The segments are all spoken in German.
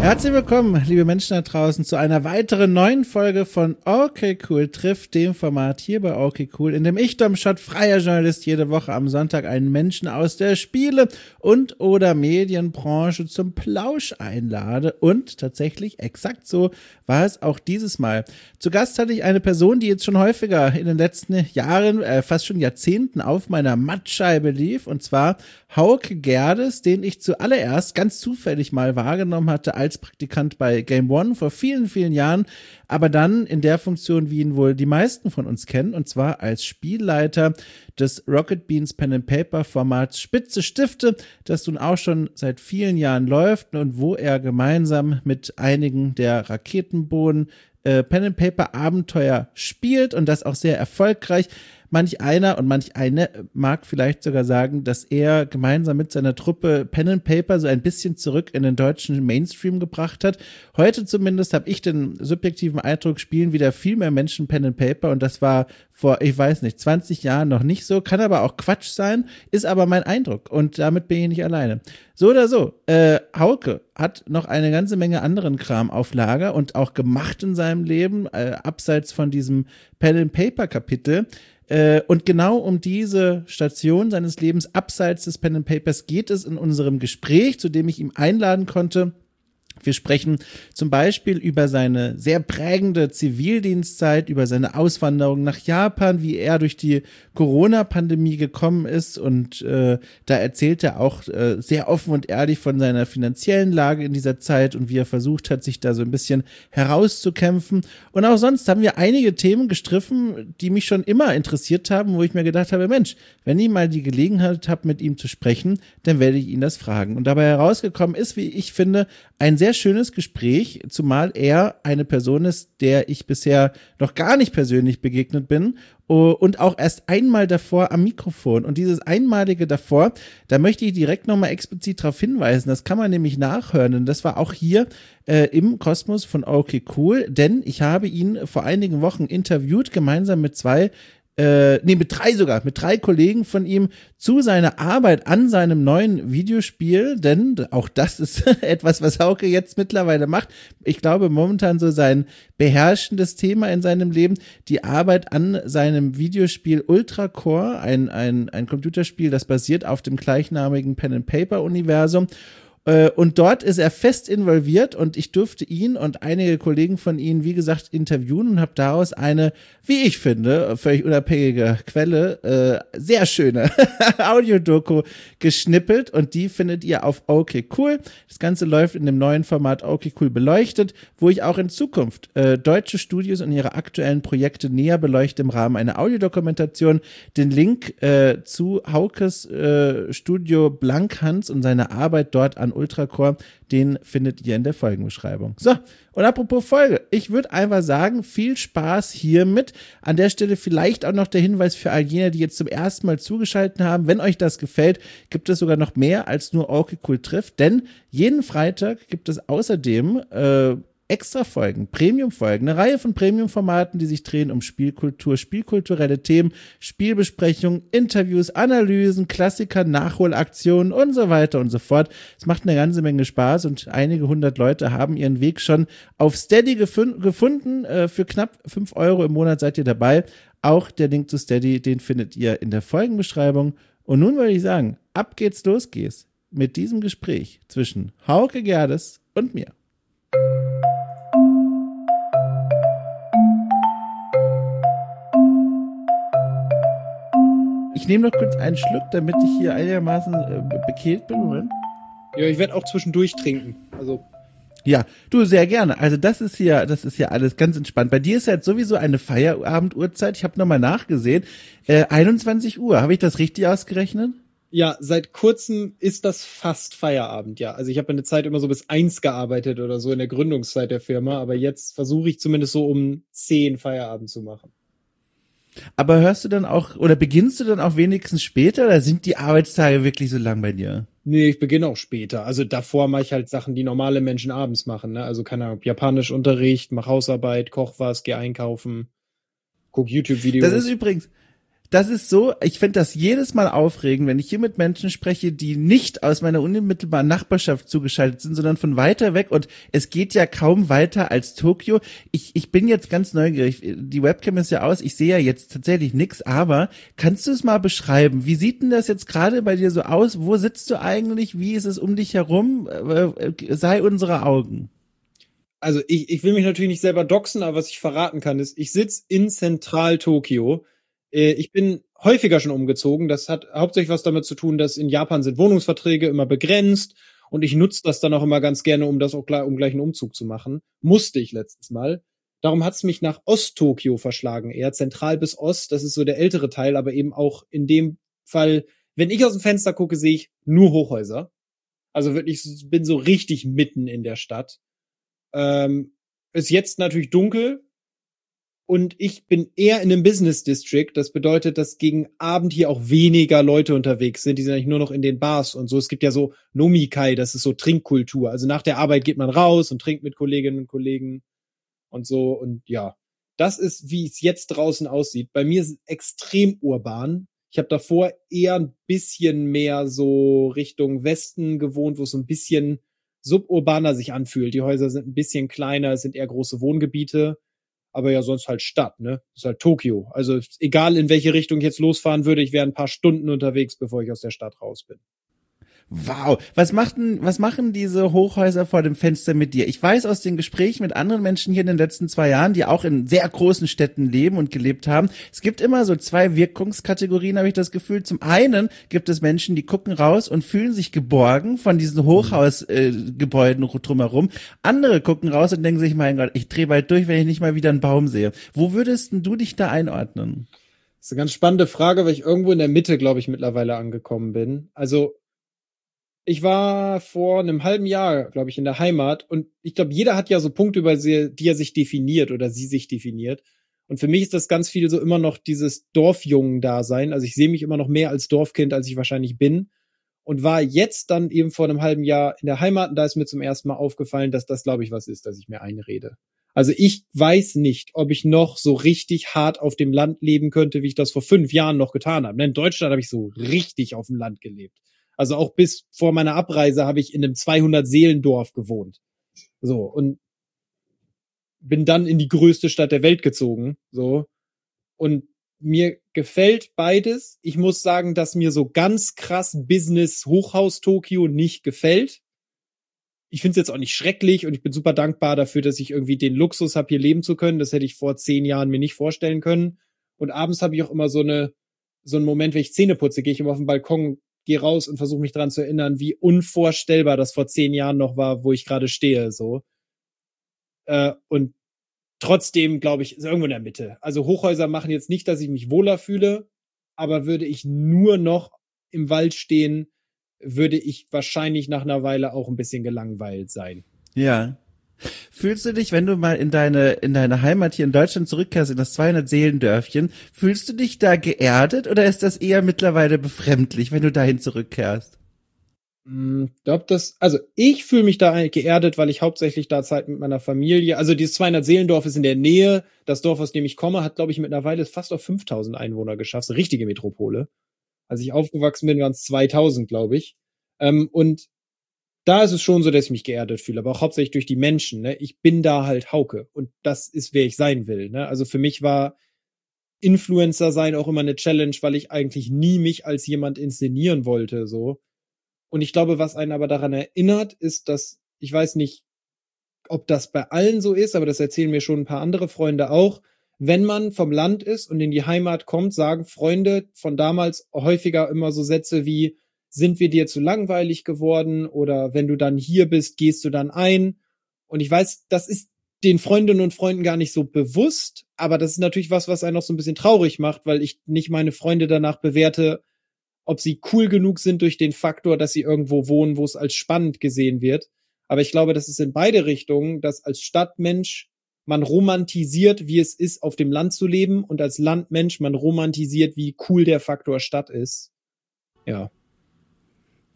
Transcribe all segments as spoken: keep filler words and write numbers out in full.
Herzlich willkommen, liebe Menschen da draußen, zu einer weiteren neuen Folge von Okay Cool trifft, dem Format hier bei Okay Cool, in dem ich, Dom Schott, freier Journalist, jede Woche am Sonntag einen Menschen aus der Spiele- und oder Medienbranche zum Plausch einlade. Und tatsächlich, exakt so war es auch dieses Mal. Zu Gast hatte ich eine Person, die jetzt schon häufiger in den letzten Jahren, äh, fast schon Jahrzehnten auf meiner Mattscheibe lief, und zwar Hauke Gerdes, den ich zuallererst ganz zufällig mal wahrgenommen hatte als Praktikant bei Game One vor vielen, vielen Jahren, aber dann in der Funktion, wie ihn wohl die meisten von uns kennen, und zwar als Spielleiter des Rocket Beans Pen and Paper Formats Spitze Stifte, das nun auch schon seit vielen Jahren läuft und wo er gemeinsam mit einigen der Raketenbohnen äh, Pen and Paper Abenteuer spielt und das auch sehr erfolgreich. Manch einer und manch eine mag vielleicht sogar sagen, dass er gemeinsam mit seiner Truppe Pen and Paper so ein bisschen zurück in den deutschen Mainstream gebracht hat. Heute zumindest habe ich den subjektiven Eindruck, spielen wieder viel mehr Menschen Pen and Paper, und das war vor, ich weiß nicht, zwanzig Jahren noch nicht so, kann aber auch Quatsch sein, ist aber mein Eindruck, und damit bin ich nicht alleine. So oder so, äh, Hauke hat noch eine ganze Menge anderen Kram auf Lager und auch gemacht in seinem Leben, äh, abseits von diesem Pen and Paper Kapitel. Äh, und genau um diese Station seines Lebens abseits des Pen and Papers geht es in unserem Gespräch, zu dem ich ihn einladen konnte. Wir sprechen zum Beispiel über seine sehr prägende Zivildienstzeit, über seine Auswanderung nach Japan, wie er durch die Corona-Pandemie gekommen ist, und äh, da erzählt er auch äh, sehr offen und ehrlich von seiner finanziellen Lage in dieser Zeit und wie er versucht hat, sich da so ein bisschen herauszukämpfen. Und auch sonst haben wir einige Themen gestriffen, die mich schon immer interessiert haben, wo ich mir gedacht habe, Mensch, wenn ich mal die Gelegenheit habe, mit ihm zu sprechen, dann werde ich ihn das fragen. Und dabei herausgekommen ist, wie ich finde, ein sehr schönes Gespräch, zumal er eine Person ist, der ich bisher noch gar nicht persönlich begegnet bin und auch erst einmal davor am Mikrofon. Und dieses einmalige davor, da möchte ich direkt nochmal explizit darauf hinweisen, das kann man nämlich nachhören, und das war auch hier äh, im Kosmos von Okay Cool, denn ich habe ihn vor einigen Wochen interviewt, gemeinsam mit zwei Äh, nee, mit drei sogar, mit drei Kollegen von ihm zu seiner Arbeit an seinem neuen Videospiel, denn auch das ist etwas, was Hauke jetzt mittlerweile macht. Ich glaube, momentan so sein beherrschendes Thema in seinem Leben, die Arbeit an seinem Videospiel Ultra Core, ein, ein, ein Computerspiel, das basiert auf dem gleichnamigen Pen-and-Paper-Universum. Und dort ist er fest involviert, und ich durfte ihn und einige Kollegen von ihm, wie gesagt, interviewen und habe daraus eine, wie ich finde, völlig unabhängige Quelle, äh, sehr schöne Audiodoku geschnippelt, und die findet ihr auf Okay Cool. Das Ganze läuft in dem neuen Format Okay Cool beleuchtet, wo ich auch in Zukunft äh, deutsche Studios und ihre aktuellen Projekte näher beleuchte im Rahmen einer Audiodokumentation. Den Link äh, zu Haukes äh, Studio Blankhans und seiner Arbeit dort an Ultracore, den findet ihr in der Folgenbeschreibung. So, und apropos Folge, ich würde einfach sagen, viel Spaß hiermit. An der Stelle vielleicht auch noch der Hinweis für all jene, die jetzt zum ersten Mal zugeschaltet haben. Wenn euch das gefällt, gibt es sogar noch mehr als nur Okay Cool trifft, denn jeden Freitag gibt es außerdem äh, Extra-Folgen, Premium-Folgen, eine Reihe von Premium-Formaten, die sich drehen um Spielkultur, spielkulturelle Themen, Spielbesprechungen, Interviews, Analysen, Klassiker, Nachholaktionen und so weiter und so fort. Es macht eine ganze Menge Spaß, und einige hundert Leute haben ihren Weg schon auf Steady gefun- gefunden. Äh, für knapp fünf Euro im Monat seid ihr dabei. Auch der Link zu Steady, den findet ihr in der Folgenbeschreibung. Und nun würde ich sagen, ab geht's, los geht's mit diesem Gespräch zwischen Hauke Gerdes und mir. Ich nehme noch kurz einen Schluck, damit ich hier einigermaßen äh, bekehlt bin. Moment. Ja, ich werde auch zwischendurch trinken. Also ja, du, sehr gerne. Also das ist hier, das ist hier alles ganz entspannt. Bei dir ist ja jetzt sowieso eine Feierabenduhrzeit. Ich habe nochmal nachgesehen. Äh, einundzwanzig Uhr. Habe ich das richtig ausgerechnet? Ja, seit kurzem ist das fast Feierabend, ja. Also ich habe eine Zeit immer so bis eins gearbeitet oder so in der Gründungszeit der Firma, aber jetzt versuche ich zumindest so um zehn Feierabend zu machen. Aber hörst du dann auch, oder beginnst du dann auch wenigstens später, oder sind die Arbeitstage wirklich so lang bei dir? Nee, ich beginne auch später. Also davor mache ich halt Sachen, die normale Menschen abends machen, ne? Also keine Ahnung, Japanischunterricht, mach Hausarbeit, koch was, geh einkaufen, guck YouTube-Videos. Das ist übrigens, Das ist so, ich finde das jedes Mal aufregend, wenn ich hier mit Menschen spreche, die nicht aus meiner unmittelbaren Nachbarschaft zugeschaltet sind, sondern von weiter weg, und es geht ja kaum weiter als Tokio. Ich, ich bin jetzt ganz neugierig, die Webcam ist ja aus, ich sehe ja jetzt tatsächlich nichts, aber kannst du es mal beschreiben? Wie sieht denn das jetzt gerade bei dir so aus? Wo sitzt du eigentlich? Wie ist es um dich herum? Sei unsere Augen. Also ich, ich will mich natürlich nicht selber doxen, aber was ich verraten kann, ist, ich sitze in Zentral-Tokio. Ich bin häufiger schon umgezogen. Das hat hauptsächlich was damit zu tun, dass in Japan sind Wohnungsverträge immer begrenzt und ich nutze das dann auch immer ganz gerne, um das auch gleich, um gleich einen Umzug zu machen. Musste ich letztes Mal. Darum hat's mich nach Ost-Tokio verschlagen, eher zentral bis Ost. Das ist so der ältere Teil, aber eben auch in dem Fall, wenn ich aus dem Fenster gucke, sehe ich nur Hochhäuser. Also wirklich, bin so richtig mitten in der Stadt. Ähm, ist jetzt natürlich dunkel. Und ich bin eher in einem Business District. Das bedeutet, dass gegen Abend hier auch weniger Leute unterwegs sind. Die sind eigentlich nur noch in den Bars und so. Es gibt ja so Nomikai, das ist so Trinkkultur. Also nach der Arbeit geht man raus und trinkt mit Kolleginnen und Kollegen und so. Und ja, das ist, wie es jetzt draußen aussieht. Bei mir ist es extrem urban. Ich habe davor eher ein bisschen mehr so Richtung Westen gewohnt, wo es so ein bisschen suburbaner sich anfühlt. Die Häuser sind ein bisschen kleiner, es sind eher große Wohngebiete. Aber ja, sonst halt Stadt, ne? Das ist halt Tokio. Also egal, in welche Richtung ich jetzt losfahren würde, ich wäre ein paar Stunden unterwegs, bevor ich aus der Stadt raus bin. Wow, was machten, was machen diese Hochhäuser vor dem Fenster mit dir? Ich weiß aus den Gesprächen mit anderen Menschen hier in den letzten zwei Jahren, die auch in sehr großen Städten leben und gelebt haben, es gibt immer so zwei Wirkungskategorien, habe ich das Gefühl. Zum einen gibt es Menschen, die gucken raus und fühlen sich geborgen von diesen Hochhausgebäuden äh, drumherum. Andere gucken raus und denken sich, mein Gott, ich drehe bald durch, wenn ich nicht mal wieder einen Baum sehe. Wo würdest du dich da einordnen? Das ist eine ganz spannende Frage, weil ich irgendwo in der Mitte, glaube ich, mittlerweile angekommen bin. Also ich war vor einem halben Jahr, glaube ich, in der Heimat und ich glaube, jeder hat ja so Punkte, über sie, die er sich definiert oder sie sich definiert. Und für mich ist das ganz viel so immer noch dieses Dorfjungen-Dasein. Also ich sehe mich immer noch mehr als Dorfkind, als ich wahrscheinlich bin. Und war jetzt dann eben vor einem halben Jahr in der Heimat und da ist mir zum ersten Mal aufgefallen, dass das, glaube ich, was ist, dass ich mir einrede. Also ich weiß nicht, ob ich noch so richtig hart auf dem Land leben könnte, wie ich das vor fünf Jahren noch getan habe. In Deutschland habe ich so richtig auf dem Land gelebt. Also auch bis vor meiner Abreise habe ich in einem zweihundert-Seelendorf gewohnt. So, und bin dann in die größte Stadt der Welt gezogen. So, und mir gefällt beides. Ich muss sagen, dass mir so ganz krass Business-Hochhaus Tokio nicht gefällt. Ich finde es jetzt auch nicht schrecklich und ich bin super dankbar dafür, dass ich irgendwie den Luxus habe, hier leben zu können. Das hätte ich vor zehn Jahren mir nicht vorstellen können. Und abends habe ich auch immer so eine so einen Moment, wenn ich Zähne putze, gehe ich immer auf den Balkon, gehe raus und versuche mich dran zu erinnern, wie unvorstellbar das vor zehn Jahren noch war, wo ich gerade stehe, so. Äh, und trotzdem, glaube ich, ist irgendwo in der Mitte. Also Hochhäuser machen jetzt nicht, dass ich mich wohler fühle, aber würde ich nur noch im Wald stehen, würde ich wahrscheinlich nach einer Weile auch ein bisschen gelangweilt sein. Ja. Fühlst du dich, wenn du mal in deine in deine Heimat hier in Deutschland zurückkehrst, in das zweihundert-Seelendörfchen, fühlst du dich da geerdet oder ist das eher mittlerweile befremdlich, wenn du dahin zurückkehrst? Ich glaube, das, also ich fühle mich da geerdet, weil ich hauptsächlich da Zeit mit meiner Familie, also dieses zweihundert-Seelendorf ist in der Nähe, das Dorf, aus dem ich komme, hat, glaube ich, mittlerweile fast auf fünftausend Einwohner geschafft, eine richtige Metropole. Als ich aufgewachsen bin, waren es zweitausend, glaube ich. Ähm, und da ist es schon so, dass ich mich geerdet fühle, aber auch hauptsächlich durch die Menschen. Ne? Ich bin da halt Hauke und das ist, wer ich sein will. Ne? Also für mich war Influencer sein auch immer eine Challenge, weil ich eigentlich nie mich als jemand inszenieren wollte. So. Und ich glaube, was einen aber daran erinnert, ist, dass, ich weiß nicht, ob das bei allen so ist, aber das erzählen mir schon ein paar andere Freunde auch, wenn man vom Land ist und in die Heimat kommt, sagen Freunde von damals häufiger immer so Sätze wie, sind wir dir zu langweilig geworden oder wenn du dann hier bist, gehst du dann ein. Und ich weiß, das ist den Freundinnen und Freunden gar nicht so bewusst, aber das ist natürlich was, was einen noch so ein bisschen traurig macht, weil ich nicht meine Freunde danach bewerte, ob sie cool genug sind durch den Faktor, dass sie irgendwo wohnen, wo es als spannend gesehen wird. Aber ich glaube, das ist in beide Richtungen, dass als Stadtmensch man romantisiert, wie es ist, auf dem Land zu leben und als Landmensch man romantisiert, wie cool der Faktor Stadt ist. Ja.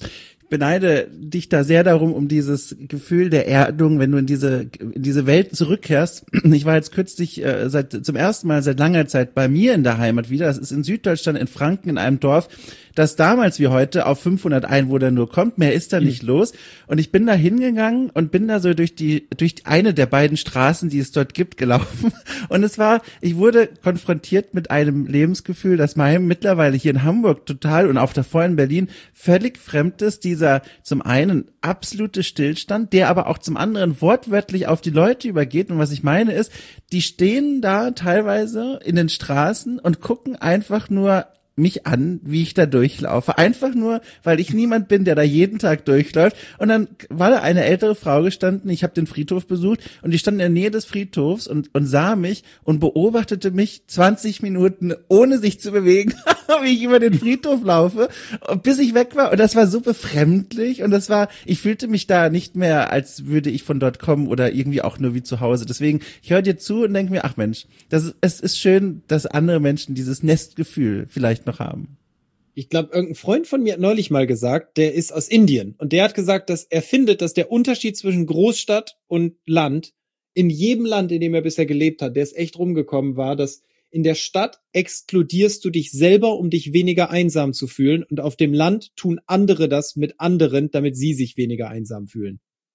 beneide dich da sehr darum, um dieses Gefühl der Erdung, wenn du in diese in diese Welt zurückkehrst. Ich war jetzt kürzlich äh, seit zum ersten Mal seit langer Zeit bei mir in der Heimat wieder. Das ist in Süddeutschland, in Franken, in einem Dorf, das damals wie heute auf fünfhundert Einwohner nur kommt. Mehr ist da nicht mhm. los. Und ich bin da hingegangen und bin da so durch die durch eine der beiden Straßen, die es dort gibt, gelaufen. Und es war, ich wurde konfrontiert mit einem Lebensgefühl, das meinem mittlerweile hier in Hamburg total und auch davor in Berlin völlig fremd ist. Dieser zum einen absolute Stillstand, der aber auch zum anderen wortwörtlich auf die Leute übergeht. Und was ich meine ist, die stehen da teilweise in den Straßen und gucken einfach nur mich an, wie ich da durchlaufe. Einfach nur, weil ich niemand bin, der da jeden Tag durchläuft. Und dann war da eine ältere Frau gestanden, ich habe den Friedhof besucht und die stand in der Nähe des Friedhofs und, und sah mich und beobachtete mich zwanzig Minuten, ohne sich zu bewegen, wie ich über den Friedhof laufe, bis ich weg war. Und das war so befremdlich und das war, ich fühlte mich da nicht mehr, als würde ich von dort kommen oder irgendwie auch nur wie zu Hause. Deswegen, ich höre dir zu und denke mir, ach Mensch, das ist, es ist schön, dass andere Menschen dieses Nestgefühl vielleicht noch haben. Ich glaube, irgendein Freund von mir hat neulich mal gesagt, der ist aus Indien und der hat gesagt, dass er findet, dass der Unterschied zwischen Großstadt und Land in jedem Land, in dem er bisher gelebt hat, der ist echt rumgekommen war, dass in der Stadt exkludierst du dich selber, um dich weniger einsam zu fühlen und auf dem Land tun andere das mit anderen, damit sie sich weniger einsam fühlen.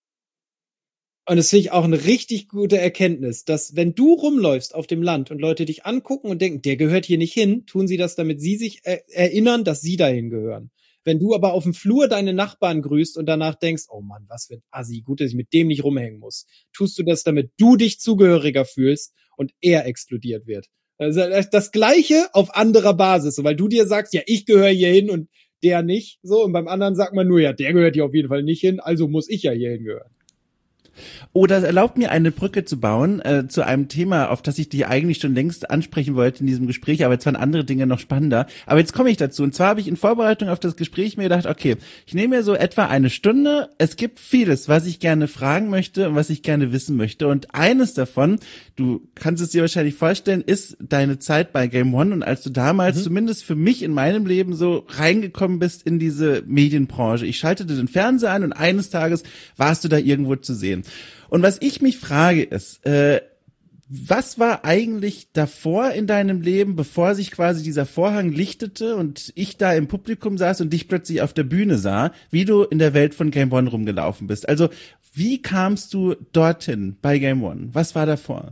Und das finde ich auch eine richtig gute Erkenntnis, dass wenn du rumläufst auf dem Land und Leute dich angucken und denken, der gehört hier nicht hin, tun sie das, damit sie sich er- erinnern, dass sie dahin gehören. Wenn du aber auf dem Flur deine Nachbarn grüßt und danach denkst, oh Mann, was für ein Assi, gut, dass ich mit dem nicht rumhängen muss, tust du das, damit du dich zugehöriger fühlst und er exkludiert wird. Also das Gleiche auf anderer Basis, so, weil du dir sagst, ja, ich gehöre hier hin und der nicht, so, und beim anderen sagt man nur, ja, der gehört hier auf jeden Fall nicht hin, also muss ich ja hier hingehören. Oder erlaubt mir eine Brücke zu bauen äh, zu einem Thema, auf das ich dich eigentlich schon längst ansprechen wollte in diesem Gespräch, aber jetzt waren andere Dinge noch spannender. Aber jetzt komme ich dazu. Und zwar habe ich in Vorbereitung auf das Gespräch mir gedacht, okay, ich nehme mir so etwa eine Stunde. Es gibt vieles, was ich gerne fragen möchte und was ich gerne wissen möchte. Und eines davon, du kannst es dir wahrscheinlich vorstellen, ist deine Zeit bei Game One. Und als du damals, mhm. zumindest für mich in meinem Leben, so reingekommen bist in diese Medienbranche. Ich schaltete den Fernseher an und eines Tages warst du da irgendwo zu sehen. Und was ich mich frage ist, äh, was war eigentlich davor in deinem Leben, bevor sich quasi dieser Vorhang lichtete und ich da im Publikum saß und dich plötzlich auf der Bühne sah, wie du in der Welt von Game One rumgelaufen bist? Also wie kamst du dorthin bei Game One? Was war davor?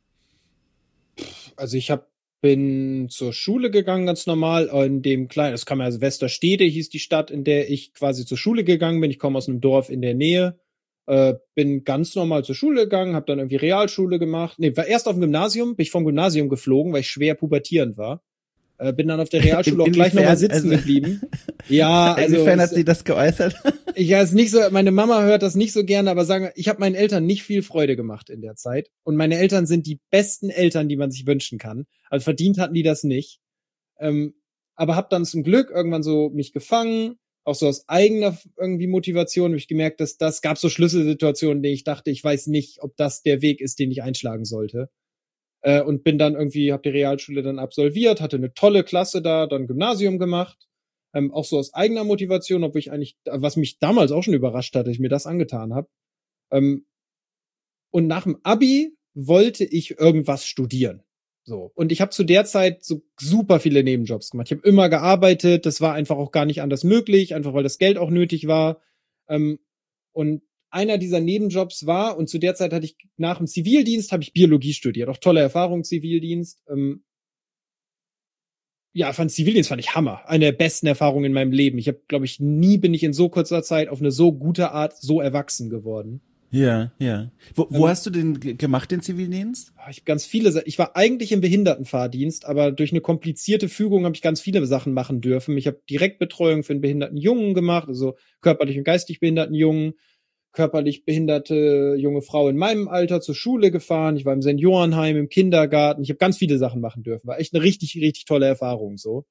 Also ich hab, bin zur Schule gegangen, ganz normal, in dem kleinen, das kann man also Westerstede hieß die Stadt, in der ich quasi zur Schule gegangen bin. Ich komme aus einem Dorf in der Nähe. Äh, bin ganz normal zur Schule gegangen, habe dann irgendwie Realschule gemacht. Nee, war erst auf dem Gymnasium, bin ich vom Gymnasium geflogen, weil ich schwer pubertierend war. Äh, bin dann auf der Realschule auch gleich nochmal sitzen also, geblieben. Ja, also inwiefern hat sie das geäußert? Ich weiß nicht so, meine Mama hört das nicht so gerne, aber sagen, ich habe meinen Eltern nicht viel Freude gemacht in der Zeit. Und meine Eltern sind die besten Eltern, die man sich wünschen kann. Also verdient hatten die das nicht. Ähm, aber hab dann zum Glück irgendwann so mich gefangen. Auch so aus eigener irgendwie Motivation habe ich gemerkt, dass das gab so Schlüsselsituationen, in denen ich dachte, ich weiß nicht, ob das der Weg ist, den ich einschlagen sollte. Äh, und bin dann irgendwie, habe die Realschule dann absolviert, hatte eine tolle Klasse da, dann Gymnasium gemacht. Ähm, auch so aus eigener Motivation, obwohl ich eigentlich, was mich damals auch schon überrascht hat, dass ich mir das angetan habe. Ähm, und nach dem Abi wollte ich irgendwas studieren. So. Und ich habe zu der Zeit so super viele Nebenjobs gemacht. Ich habe immer gearbeitet, das war einfach auch gar nicht anders möglich, einfach weil das Geld auch nötig war. Ähm, und einer dieser Nebenjobs war, und zu der Zeit hatte ich nach dem Zivildienst, habe ich Biologie studiert. Auch tolle Erfahrung, Zivildienst. Ähm, ja, fand Zivildienst fand ich Hammer. Eine der besten Erfahrungen in meinem Leben. Ich habe, glaube ich, nie bin ich in so kurzer Zeit auf eine so gute Art so erwachsen geworden. Ja, ja. Wo, wo ähm, hast du den g- gemacht, den Zivildienst? Ich habe ganz viele, ich war eigentlich im Behindertenfahrdienst, aber durch eine komplizierte Fügung habe ich ganz viele Sachen machen dürfen. Ich habe Direktbetreuung für einen behinderten Jungen gemacht, also körperlich und geistig behinderten Jungen, körperlich behinderte junge Frau in meinem Alter zur Schule gefahren. Ich war im Seniorenheim, im Kindergarten. Ich habe ganz viele Sachen machen dürfen. War echt eine richtig, richtig tolle Erfahrung so.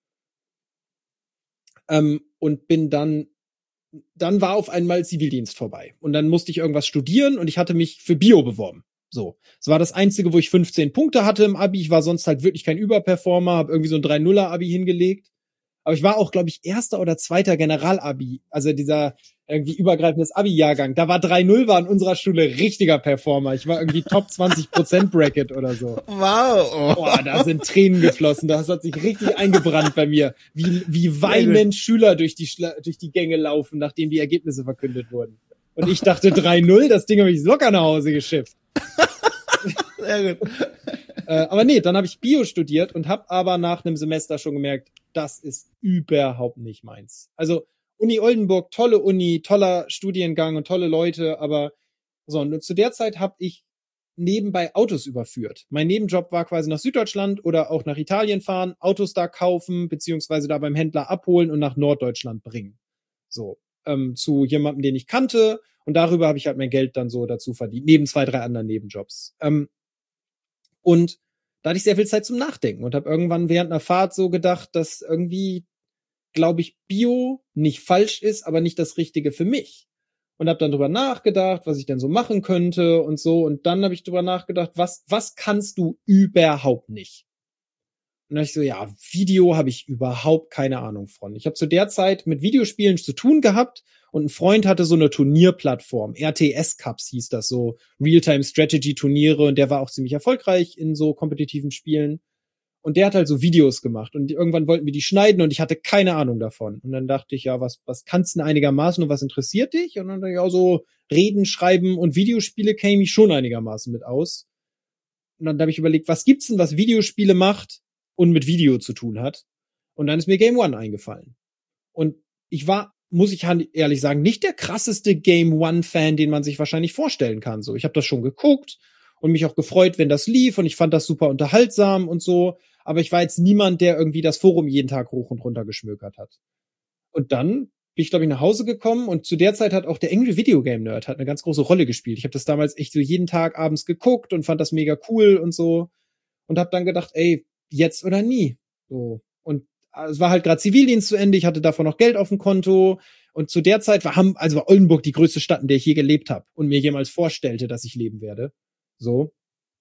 Ähm, und bin dann Dann war auf einmal Zivildienst vorbei. Und dann musste ich irgendwas studieren und ich hatte mich für Bio beworben. So. Es war das Einzige, wo ich fünfzehn Punkte hatte im Abi. Ich war sonst halt wirklich kein Überperformer, habe irgendwie so ein drei null er Abi hingelegt. Aber ich war auch, glaube ich, erster oder zweiter Generalabi, also dieser irgendwie übergreifendes Abi-Jahrgang. Da war drei null, war in unserer Schule richtiger Performer. Ich war irgendwie Top zwanzig Prozent Bracket oder so. Wow. Boah, da sind Tränen geflossen. Das hat sich richtig eingebrannt bei mir. Wie, wie weinend Schüler durch die, Schla- durch die Gänge laufen, nachdem die Ergebnisse verkündet wurden. Und ich dachte drei null, das Ding habe ich locker nach Hause geschifft. Sehr gut. Äh, aber nee, dann habe ich Bio studiert und habe aber nach einem Semester schon gemerkt, das ist überhaupt nicht meins. Also Uni Oldenburg, tolle Uni, toller Studiengang und tolle Leute, aber so, und zu der Zeit habe ich nebenbei Autos überführt. Mein Nebenjob war quasi nach Süddeutschland oder auch nach Italien fahren, Autos da kaufen, beziehungsweise da beim Händler abholen und nach Norddeutschland bringen. So, ähm, zu jemandem, den ich kannte, und darüber habe ich halt mein Geld dann so dazu verdient, neben zwei, drei anderen Nebenjobs. Ähm, Und da hatte ich sehr viel Zeit zum Nachdenken und habe irgendwann während einer Fahrt so gedacht, dass irgendwie, glaube ich, Bio nicht falsch ist, aber nicht das Richtige für mich. Und habe dann drüber nachgedacht, was ich denn so machen könnte und so. Und dann habe ich drüber nachgedacht, was was kannst du überhaupt nicht? Und dann hab ich so, ja, Video habe ich überhaupt keine Ahnung von. Ich habe zu der Zeit mit Videospielen zu tun gehabt und ein Freund hatte so eine Turnierplattform, R T S Cups hieß das, so Real-Time-Strategy-Turniere, und der war auch ziemlich erfolgreich in so kompetitiven Spielen. Und der hat halt so Videos gemacht und irgendwann wollten wir die schneiden und ich hatte keine Ahnung davon. Und dann dachte ich, ja, was was kannst du denn einigermaßen und was interessiert dich? Und dann dachte ich, ja, so Reden, Schreiben und Videospiele käme ich schon einigermaßen mit aus. Und dann habe ich überlegt, was gibt's denn, was Videospiele macht und mit Video zu tun hat? Und dann ist mir Game One eingefallen. Und ich war, muss ich ehrlich sagen, nicht der krasseste Game One-Fan, den man sich wahrscheinlich vorstellen kann. So, ich habe das schon geguckt und mich auch gefreut, wenn das lief, und ich fand das super unterhaltsam und so. Aber ich war jetzt niemand, der irgendwie das Forum jeden Tag hoch und runter geschmökert hat. Und dann bin ich, glaube ich, nach Hause gekommen, und zu der Zeit hat auch der Angry Video Game Nerd hat eine ganz große Rolle gespielt. Ich habe das damals echt so jeden Tag abends geguckt und fand das mega cool und so. Und habe dann gedacht, ey, jetzt oder nie. So. Und es war halt gerade Zivildienst zu Ende, ich hatte davon noch Geld auf dem Konto. Und zu der Zeit war, haben, also war Oldenburg die größte Stadt, in der ich je gelebt habe und mir jemals vorstellte, dass ich leben werde. So.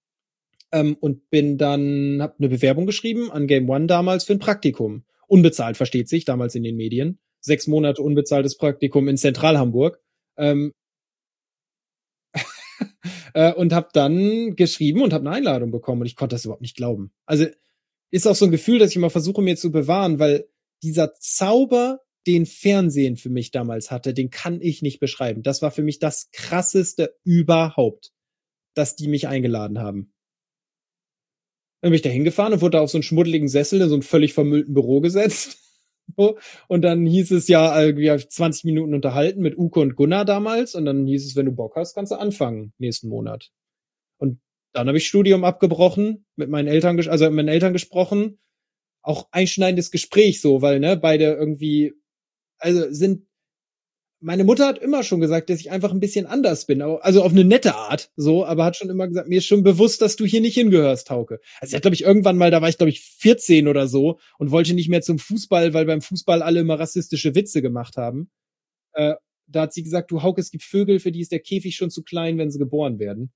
Ähm, und bin dann, hab eine Bewerbung geschrieben an Game One damals für ein Praktikum. Unbezahlt, versteht sich, damals in den Medien. Sechs Monate unbezahltes Praktikum in Zentralhamburg. Ähm, äh, und hab dann geschrieben und hab eine Einladung bekommen, und ich konnte das überhaupt nicht glauben. Also ist auch so ein Gefühl, das ich immer versuche mir zu bewahren, weil dieser Zauber, den Fernsehen für mich damals hatte, den kann ich nicht beschreiben. Das war für mich das Krasseste überhaupt, dass die mich eingeladen haben. Dann bin ich da hingefahren und wurde da auf so einen schmuddeligen Sessel in so einem völlig vermüllten Büro gesetzt. Und dann hieß es ja, wir haben zwanzig Minuten unterhalten mit Uke und Gunnar damals, und dann hieß es, wenn du Bock hast, kannst du anfangen nächsten Monat. Und dann habe ich Studium abgebrochen, mit meinen Eltern, also mit meinen Eltern gesprochen. Auch einschneidendes Gespräch so, weil, ne, beide irgendwie, also sind, meine Mutter hat immer schon gesagt, dass ich einfach ein bisschen anders bin, also auf eine nette Art, so, aber hat schon immer gesagt, mir ist schon bewusst, dass du hier nicht hingehörst, Hauke. Also sie hat, glaube ich, irgendwann mal, da war ich, glaube ich, vierzehn oder so und wollte nicht mehr zum Fußball, weil beim Fußball alle immer rassistische Witze gemacht haben. Äh, da hat sie gesagt, du Hauke, es gibt Vögel, für die ist der Käfig schon zu klein, wenn sie geboren werden.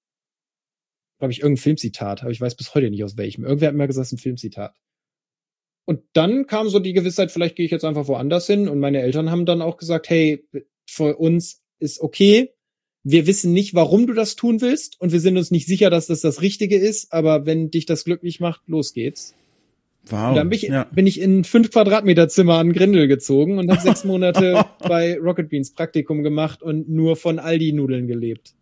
Glaube ich, irgendein Filmzitat, aber ich weiß bis heute nicht aus welchem. Irgendwer hat mir gesagt, es ist ein Filmzitat. Und dann kam so die Gewissheit, vielleicht gehe ich jetzt einfach woanders hin. Und meine Eltern haben dann auch gesagt, hey, für uns ist okay. Wir wissen nicht, warum du das tun willst. Und wir sind uns nicht sicher, dass das das Richtige ist. Aber wenn dich das glücklich macht, los geht's. Wow. Und dann bin ich, ja. bin ich in ein fünf Quadratmeter Zimmer an Grindel gezogen und habe sechs Monate bei Rocket Beans Praktikum gemacht und nur von Aldi-Nudeln gelebt.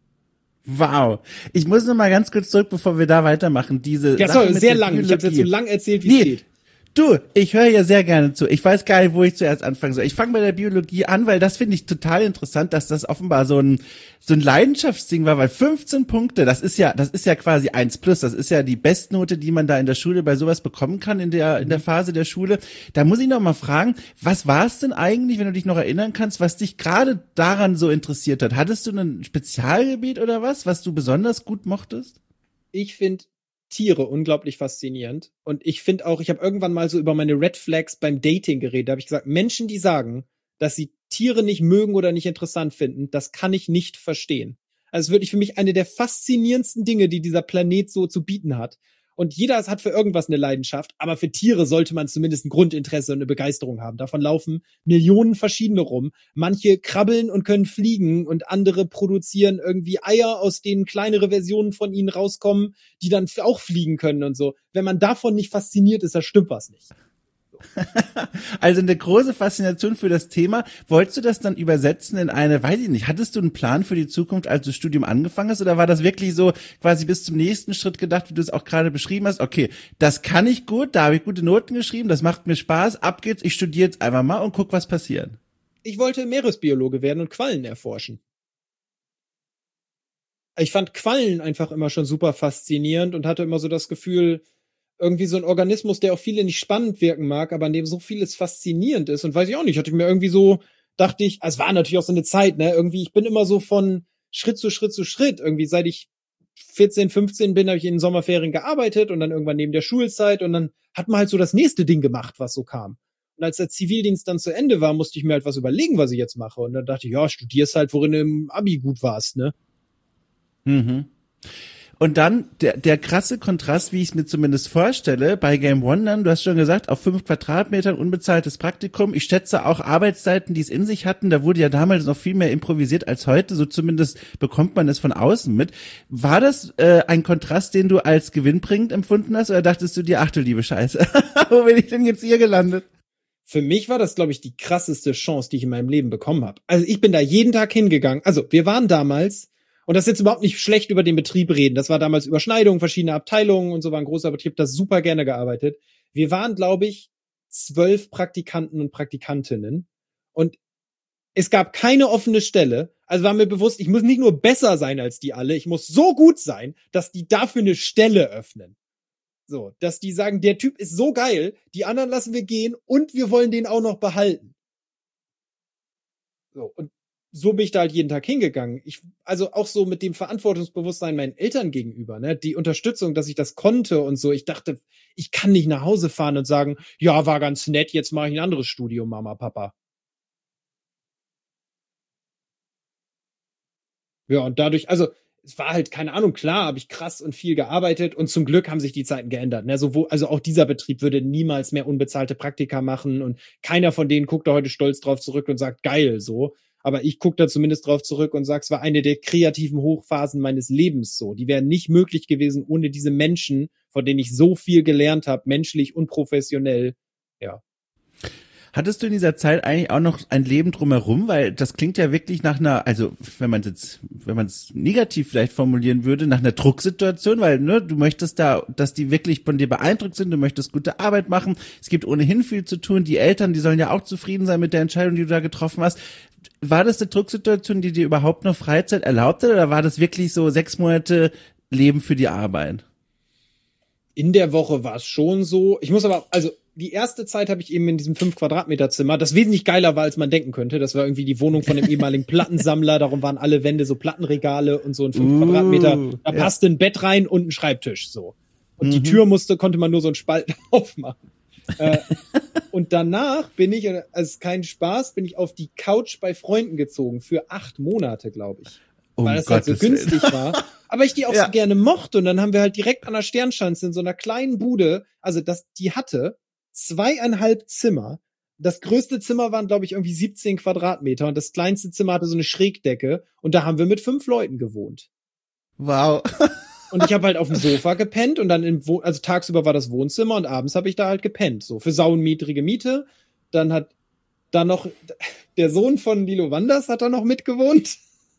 Wow. Ich muss noch mal ganz kurz zurück, bevor wir da weitermachen. Diese ja, sorry, sehr lang. Ich habe jetzt so lang erzählt, wie nee. es geht. Du, ich höre ja sehr gerne zu. Ich weiß gar nicht, wo ich zuerst anfangen soll. Ich fange bei der Biologie an, weil das finde ich total interessant, dass das offenbar so ein so ein Leidenschaftsding war, weil fünfzehn Punkte, das ist ja, das ist ja quasi eins plus, das ist ja die Bestnote, die man da in der Schule bei sowas bekommen kann in der in der Phase der Schule. Da muss ich noch mal fragen, was war es denn eigentlich, wenn du dich noch erinnern kannst, was dich gerade daran so interessiert hat? Hattest du ein Spezialgebiet oder was, was du besonders gut mochtest? Ich finde Tiere unglaublich faszinierend. Und ich finde auch, ich habe irgendwann mal so über meine Red Flags beim Dating geredet. Da habe ich gesagt, Menschen, die sagen, dass sie Tiere nicht mögen oder nicht interessant finden, das kann ich nicht verstehen. Also es ist wirklich für mich eine der faszinierendsten Dinge, die dieser Planet so zu bieten hat. Und jeder hat für irgendwas eine Leidenschaft, aber für Tiere sollte man zumindest ein Grundinteresse und eine Begeisterung haben. Davon laufen Millionen verschiedene rum. Manche krabbeln und können fliegen und andere produzieren irgendwie Eier, aus denen kleinere Versionen von ihnen rauskommen, die dann auch fliegen können und so. Wenn man davon nicht fasziniert ist, da stimmt was nicht. Also eine große Faszination für das Thema. Wolltest du das dann übersetzen in eine, weiß ich nicht, hattest du einen Plan für die Zukunft, als du das Studium angefangen hast, oder war das wirklich so quasi bis zum nächsten Schritt gedacht, wie du es auch gerade beschrieben hast, okay, das kann ich gut, da habe ich gute Noten geschrieben, das macht mir Spaß, ab geht's, ich studiere jetzt einfach mal und guck, was passiert. Ich wollte Meeresbiologe werden und Quallen erforschen. Ich fand Quallen einfach immer schon super faszinierend und hatte immer so das Gefühl, irgendwie so ein Organismus, der auf viele nicht spannend wirken mag, aber an dem so vieles faszinierend ist. Und weiß ich auch nicht, hatte ich mir irgendwie so, dachte ich, es war natürlich auch so eine Zeit, ne, irgendwie, ich bin immer so von Schritt zu Schritt zu Schritt. Irgendwie seit ich vierzehn, fünfzehn bin, habe ich in den Sommerferien gearbeitet und dann irgendwann neben der Schulzeit und dann hat man halt so das nächste Ding gemacht, was so kam. Und als der Zivildienst dann zu Ende war, musste ich mir halt was überlegen, was ich jetzt mache. Und dann dachte ich, ja, studierst halt, worin du im Abi gut warst, ne? Mhm. Und dann der, der krasse Kontrast, wie ich es mir zumindest vorstelle, bei Game One dann, du hast schon gesagt, auf fünf Quadratmetern unbezahltes Praktikum. Ich schätze auch Arbeitszeiten, die es in sich hatten, da wurde ja damals noch viel mehr improvisiert als heute, so zumindest bekommt man es von außen mit. War das äh, ein Kontrast, den du als gewinnbringend empfunden hast, oder dachtest du dir, ach du liebe Scheiße, wo bin ich denn jetzt hier gelandet? Für mich war das, glaube ich, die krasseste Chance, die ich in meinem Leben bekommen habe. Also ich bin da jeden Tag hingegangen. Also wir waren damals, und das ist jetzt überhaupt nicht schlecht über den Betrieb reden. Das war damals Überschneidung, verschiedene Abteilungen und so, war ein großer Betrieb, das super gerne gearbeitet. Wir waren, glaube ich, zwölf Praktikanten und Praktikantinnen. Und es gab keine offene Stelle. Also war mir bewusst, ich muss nicht nur besser sein als die alle, ich muss so gut sein, dass die dafür eine Stelle öffnen. So, dass die sagen, der Typ ist so geil, die anderen lassen wir gehen und wir wollen den auch noch behalten. So, und so bin ich da halt jeden Tag hingegangen. Ich, also auch so mit dem Verantwortungsbewusstsein meinen Eltern gegenüber, ne, die Unterstützung, dass ich das konnte und so. Ich dachte, ich kann nicht nach Hause fahren und sagen, ja, war ganz nett, jetzt mache ich ein anderes Studium, Mama, Papa. Ja, und dadurch, also, es war halt, keine Ahnung, klar, habe ich krass und viel gearbeitet und zum Glück haben sich die Zeiten geändert. Ne? So, wo, also auch dieser Betrieb würde niemals mehr unbezahlte Praktika machen und keiner von denen guckt da heute stolz drauf zurück und sagt, geil, so. Aber ich gucke da zumindest drauf zurück und sage, es war eine der kreativen Hochphasen meines Lebens so. Die wären nicht möglich gewesen ohne diese Menschen, von denen ich so viel gelernt habe, menschlich und professionell. Ja. Hattest du in dieser Zeit eigentlich auch noch ein Leben drumherum? Weil das klingt ja wirklich nach einer, also wenn man es jetzt, wenn man es negativ vielleicht formulieren würde, nach einer Drucksituation, weil ne, du möchtest da, dass die wirklich von dir beeindruckt sind, du möchtest gute Arbeit machen, es gibt ohnehin viel zu tun, die Eltern, die sollen ja auch zufrieden sein mit der Entscheidung, die du da getroffen hast. War das eine Drucksituation, die dir überhaupt noch Freizeit erlaubte, oder war das wirklich so sechs Monate Leben für die Arbeit? In der Woche war es schon so. Ich muss aber, also die erste Zeit habe ich eben in diesem fünf Quadratmeter Zimmer, das wesentlich geiler war, als man denken könnte. Das war irgendwie die Wohnung von dem ehemaligen Plattensammler. Darum waren alle Wände so Plattenregale und so ein fünf uh, Quadratmeter. Da ja. passte ein Bett rein und ein Schreibtisch so. Und mhm. die Tür musste, konnte man nur so einen Spalt aufmachen. äh, und danach bin ich, also kein Spaß, bin ich auf die Couch bei Freunden gezogen für acht Monate, glaube ich. Um weil das Gottes halt so günstig Willen. war. Aber ich die auch ja. so gerne mochte. Und dann haben wir halt direkt an der Sternschanze in so einer kleinen Bude, also das, die hatte zweieinhalb Zimmer. Das größte Zimmer waren, glaube ich, irgendwie siebzehn Quadratmeter. Und das kleinste Zimmer hatte so eine Schrägdecke. Und da haben wir mit fünf Leuten gewohnt. Wow. Und ich habe halt auf dem Sofa gepennt. Und dann, im Wo- also tagsüber war das Wohnzimmer. Und abends habe ich da halt gepennt. So, für sauenniedrige Miete. Dann hat da noch, der Sohn von Lilo Wanders hat da noch mitgewohnt.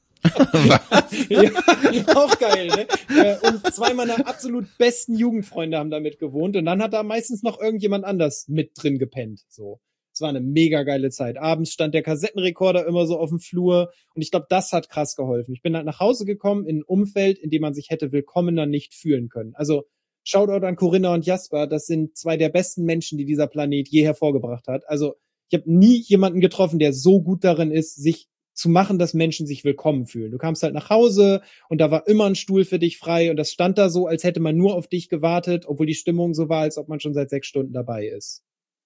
ja, auch geil, ne? Und zwei meiner absolut besten Jugendfreunde haben da mit gewohnt und dann hat da meistens noch irgendjemand anders mit drin gepennt, so. Es war eine mega geile Zeit. Abends stand der Kassettenrekorder immer so auf dem Flur und ich glaube, das hat krass geholfen. Ich bin halt nach Hause gekommen in ein Umfeld, in dem man sich hätte willkommener nicht fühlen können. Also Shoutout an Corinna und Jasper, das sind zwei der besten Menschen, die dieser Planet je hervorgebracht hat. Also ich habe nie jemanden getroffen, der so gut darin ist, sich zu machen, dass Menschen sich willkommen fühlen. Du kamst halt nach Hause und da war immer ein Stuhl für dich frei und das stand da so, als hätte man nur auf dich gewartet, obwohl die Stimmung so war, als ob man schon seit sechs Stunden dabei ist.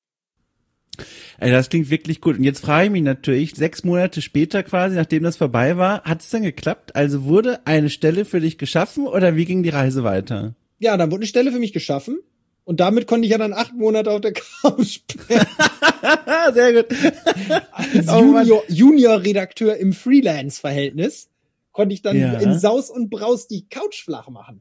Ey, das klingt wirklich gut. Und jetzt frage ich mich natürlich, sechs Monate später quasi, nachdem das vorbei war, hat es denn geklappt? Also wurde eine Stelle für dich geschaffen oder wie ging die Reise weiter? ja, dann wurde eine Stelle für mich geschaffen. Und damit konnte ich ja dann acht Monate auf der Couch pennen. Sehr gut. Als Oh Junior, Junior-Redakteur im Freelance-Verhältnis konnte ich dann Ja. in Saus und Braus die Couch flach machen.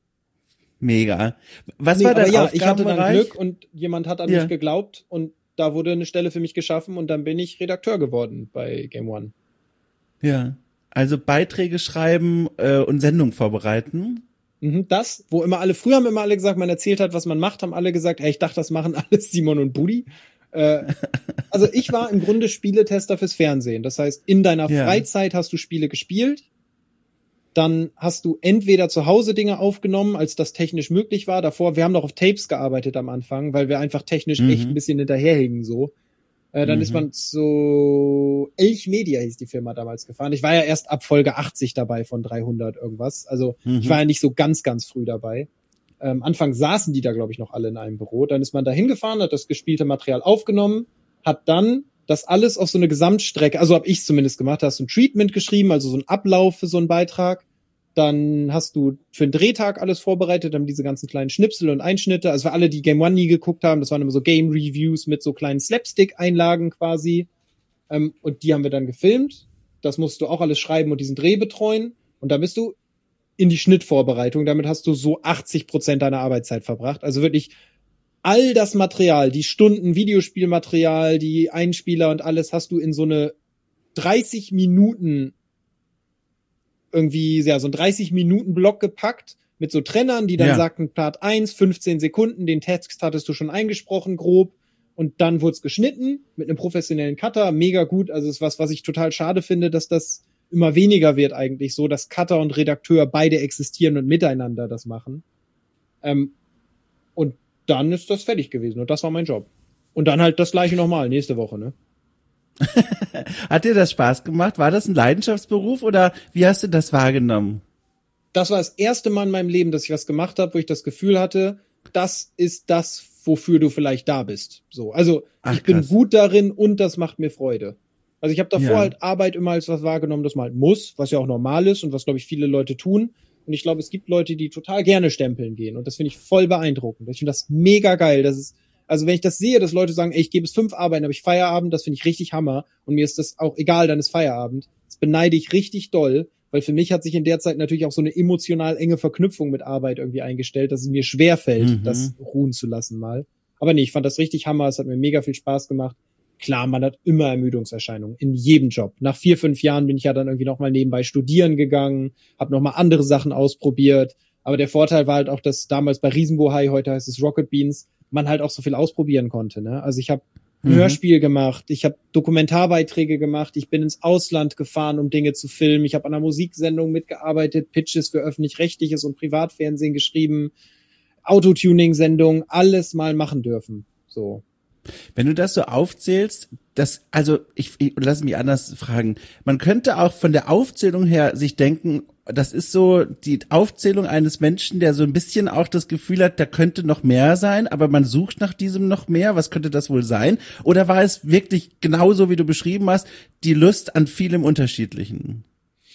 Mega. Was Nee, war dein aber ja, ich hatte dann Aufgabenbereich? Glück und jemand hat an Ja. mich geglaubt und da wurde eine Stelle für mich geschaffen und dann bin ich Redakteur geworden bei Game One. Ja. Also Beiträge schreiben äh, und Sendung vorbereiten. Mhm, das, wo immer alle, früher haben immer alle gesagt, man erzählt hat, was man macht, haben alle gesagt, ey, ich dachte, das machen alles Simon und Budi. Äh, also ich war im Grunde Spieletester fürs Fernsehen. Das heißt, in deiner Ja. Freizeit hast du Spiele gespielt, dann hast du entweder zu Hause Dinge aufgenommen, als das technisch möglich war. Davor, wir haben noch auf Tapes gearbeitet am Anfang, weil wir einfach technisch Mhm. echt ein bisschen hinterherhingen so. Äh, dann Mhm. ist man zu Elch Media hieß die Firma damals gefahren. Ich war ja erst ab Folge achtzig dabei von dreihundert irgendwas. Also Mhm. ich war ja nicht so ganz, ganz früh dabei. Ähm, Anfang saßen die da, glaube ich, noch alle in einem Büro. Dann ist man da hingefahren, hat das gespielte Material aufgenommen, hat dann das alles auf so eine Gesamtstrecke, also habe ich zumindest gemacht, hast du ein Treatment geschrieben, also so ein Ablauf für so einen Beitrag. Dann hast du für den Drehtag alles vorbereitet, haben diese ganzen kleinen Schnipsel und Einschnitte. Also für alle, die Game One nie geguckt haben, das waren immer so Game Reviews mit so kleinen Slapstick-Einlagen quasi. Ähm, und die haben wir dann gefilmt. Das musst du auch alles schreiben und diesen Dreh betreuen. Und dann bist du in die Schnittvorbereitung. Damit hast du so achtzig Prozent deiner Arbeitszeit verbracht. Also wirklich all das Material, die Stunden Videospielmaterial, die Einspieler und alles hast du in so eine dreißig Minuten irgendwie, ja, so ein dreißig Minuten Block gepackt mit so Trennern, die dann Ja. sagten, Part eins, fünfzehn Sekunden, den Text hattest du schon eingesprochen, grob, und dann wurde es geschnitten mit einem professionellen Cutter, mega gut, also ist was, was ich total schade finde, dass das immer weniger wird eigentlich so, dass Cutter und Redakteur beide existieren und miteinander das machen. Ähm, und dann ist das fertig gewesen und das war mein Job. Und dann halt das gleiche nochmal, nächste Woche, ne? Hat dir das Spaß gemacht? War das ein Leidenschaftsberuf oder wie hast du das wahrgenommen? Das war das erste Mal in meinem Leben, dass ich was gemacht habe, wo ich das Gefühl hatte, das ist das, wofür du vielleicht da bist. So, also Ach, ich bin krass. gut darin und das macht mir Freude. Also ich habe davor Ja. halt Arbeit immer als was wahrgenommen, das man halt muss, was ja auch normal ist und was, glaube ich, viele Leute tun. Und ich glaube, es gibt Leute, die total gerne stempeln gehen. Und das finde ich voll beeindruckend. Ich finde das mega geil. Das ist, also wenn ich das sehe, dass Leute sagen, ey, ich gebe es fünf Arbeiten, habe ich Feierabend, das finde ich richtig Hammer. Und mir ist das auch egal, dann ist Feierabend. Das beneide ich richtig doll, weil für mich hat sich in der Zeit natürlich auch so eine emotional enge Verknüpfung mit Arbeit irgendwie eingestellt, dass es mir schwerfällt, Mhm. das ruhen zu lassen mal. Aber nee, ich fand das richtig Hammer. Es hat mir mega viel Spaß gemacht. Klar, man hat immer Ermüdungserscheinungen in jedem Job. Nach vier, fünf Jahren bin ich ja dann irgendwie nochmal nebenbei studieren gegangen, habe nochmal andere Sachen ausprobiert. Aber der Vorteil war halt auch, dass damals bei Riesenbohai, heute heißt es Rocket Beans, man halt auch so viel ausprobieren konnte. Ne? Also ich habe ein Mhm. Hörspiel gemacht, ich habe Dokumentarbeiträge gemacht, ich bin ins Ausland gefahren, um Dinge zu filmen, ich habe an einer Musiksendung mitgearbeitet, Pitches für öffentlich-rechtliches und Privatfernsehen geschrieben, Autotuning-Sendungen, alles mal machen dürfen. So. Wenn du das so aufzählst, das, also ich, ich lass mich anders fragen. Man könnte auch von der Aufzählung her sich denken, das ist so die Aufzählung eines Menschen, der so ein bisschen auch das Gefühl hat, da könnte noch mehr sein, aber man sucht nach diesem noch mehr. Was könnte das wohl sein? Oder war es wirklich genauso, wie du beschrieben hast, die Lust an vielem Unterschiedlichen?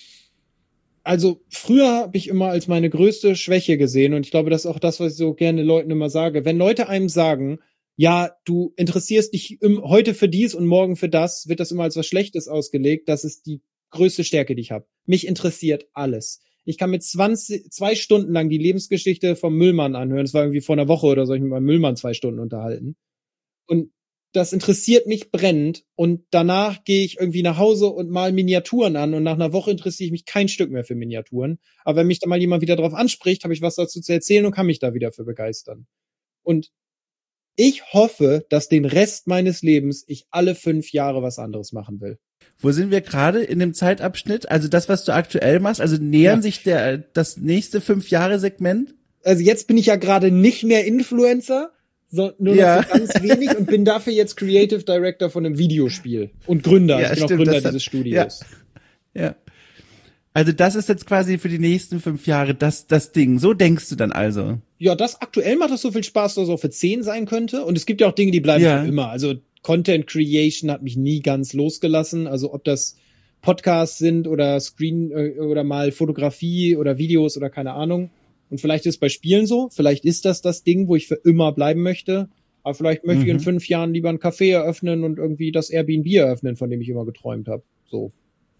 Also früher habe ich immer als meine größte Schwäche gesehen und ich glaube, das ist auch das, was ich so gerne Leuten immer sage. Wenn Leute einem sagen, ja, du interessierst dich im, heute für dies und morgen für das, wird das immer als was Schlechtes ausgelegt. Das ist die größte Stärke, die ich habe. Mich interessiert alles. Ich kann mit zwanzig, zwei Stunden lang die Lebensgeschichte vom Müllmann anhören. Das war irgendwie vor einer Woche oder so, ich mit meinem Müllmann zwei Stunden unterhalten. Und das interessiert mich brennend. Und danach gehe ich irgendwie nach Hause und mal Miniaturen an. Und nach einer Woche interessiere ich mich kein Stück mehr für Miniaturen. Aber wenn mich da mal jemand wieder drauf anspricht, habe ich was dazu zu erzählen und kann mich da wieder für begeistern. Und ich hoffe, dass den Rest meines Lebens ich alle fünf Jahre was anderes machen will. Wo sind wir gerade in dem Zeitabschnitt? Also das, was du aktuell machst, also nähern Ja. sich der das nächste Fünf-Jahre-Segment? Also jetzt bin ich ja gerade nicht mehr Influencer, so, nur noch Ja. so ganz wenig und bin dafür jetzt Creative Director von einem Videospiel und Gründer. Ja, ich bin stimmt, auch Gründer das hat- dieses Studios. Ja. Also das ist jetzt quasi für die nächsten fünf Jahre das das Ding. So denkst du dann also? Ja, das aktuell macht das so viel Spaß, dass es auch für zehn sein könnte. Und es gibt ja auch Dinge, die bleiben Ja. für immer. Also Content Creation hat mich nie ganz losgelassen. Also ob das Podcasts sind oder Screen äh, oder mal Fotografie oder Videos oder keine Ahnung. Und vielleicht ist es bei Spielen so, vielleicht ist das das Ding, wo ich für immer bleiben möchte, aber vielleicht möchte mhm. ich in fünf Jahren lieber ein Café eröffnen und irgendwie das Airbnb eröffnen, von dem ich immer geträumt habe. So.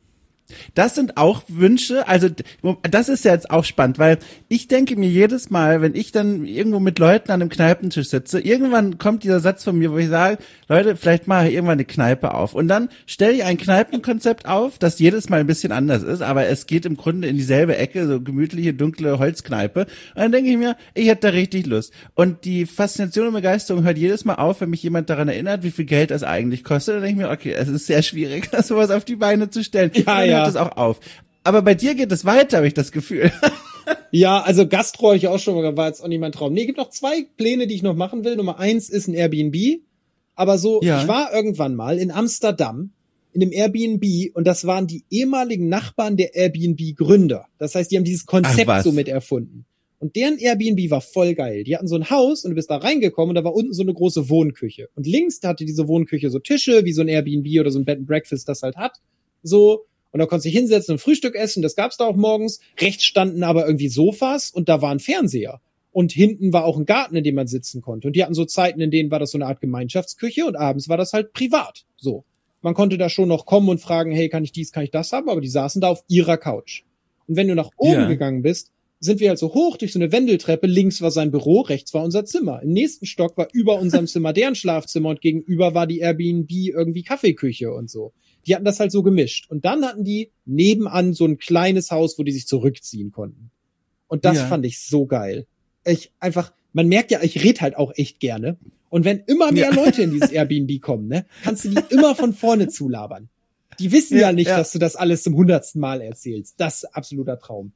Das sind auch Wünsche, also das ist ja jetzt auch spannend, weil ich denke mir jedes Mal, wenn ich dann irgendwo mit Leuten an einem Kneipentisch sitze, irgendwann kommt dieser Satz von mir, wo ich sage, Leute, vielleicht mache ich irgendwann eine Kneipe auf. Und dann stelle ich ein Kneipenkonzept auf, das jedes Mal ein bisschen anders ist, aber es geht im Grunde in dieselbe Ecke, so gemütliche, dunkle Holzkneipe. Und dann denke ich mir, ich hätte da richtig Lust. Und die Faszination und Begeisterung hört jedes Mal auf, wenn mich jemand daran erinnert, wie viel Geld das eigentlich kostet. Dann denke ich mir, okay, es ist sehr schwierig, sowas auf die Beine zu stellen. Ja, ja. Hört es auch auf. Aber bei dir geht es weiter, habe ich das Gefühl. Ja, also Gastro habe ich auch schon mal, war jetzt auch nicht mein Traum. Nee, gibt noch zwei Pläne, die ich noch machen will. Nummer eins ist ein Airbnb. Aber so, ja. Ich war irgendwann mal in Amsterdam in einem Airbnb und das waren die ehemaligen Nachbarn der Airbnb-Gründer. Das heißt, die haben dieses Konzept so mit erfunden. Und deren Airbnb war voll geil. Die hatten so ein Haus und du bist da reingekommen und da war unten so eine große Wohnküche. Und links hatte diese Wohnküche so Tische, wie so ein Airbnb oder so ein Bed and Breakfast das halt hat. So. Und da konntest du dich hinsetzen und Frühstück essen, das gab's da auch morgens. Rechts standen aber irgendwie Sofas und da war ein Fernseher. Und hinten war auch ein Garten, in dem man sitzen konnte. Und die hatten so Zeiten, in denen war das so eine Art Gemeinschaftsküche und abends war das halt privat. So. Man konnte da schon noch kommen und fragen, hey, kann ich dies, kann ich das haben? Aber die saßen da auf ihrer Couch. Und wenn du nach oben ja. gegangen bist, sind wir halt so hoch durch so eine Wendeltreppe. Links war sein Büro, rechts war unser Zimmer. Im nächsten Stock war über unserem Zimmer deren Schlafzimmer und gegenüber war die Airbnb irgendwie Kaffeeküche und so. Die hatten das halt so gemischt. Und dann hatten die nebenan so ein kleines Haus, wo die sich zurückziehen konnten. Und das ja. fand ich so geil. Ich einfach, man merkt ja, ich rede halt auch echt gerne. Und wenn immer mehr ja. Leute in dieses Airbnb kommen, ne, kannst du die immer von vorne zulabern. Die wissen ja, ja nicht, ja. dass du das alles zum hundertsten Mal erzählst. Das ist absoluter Traum.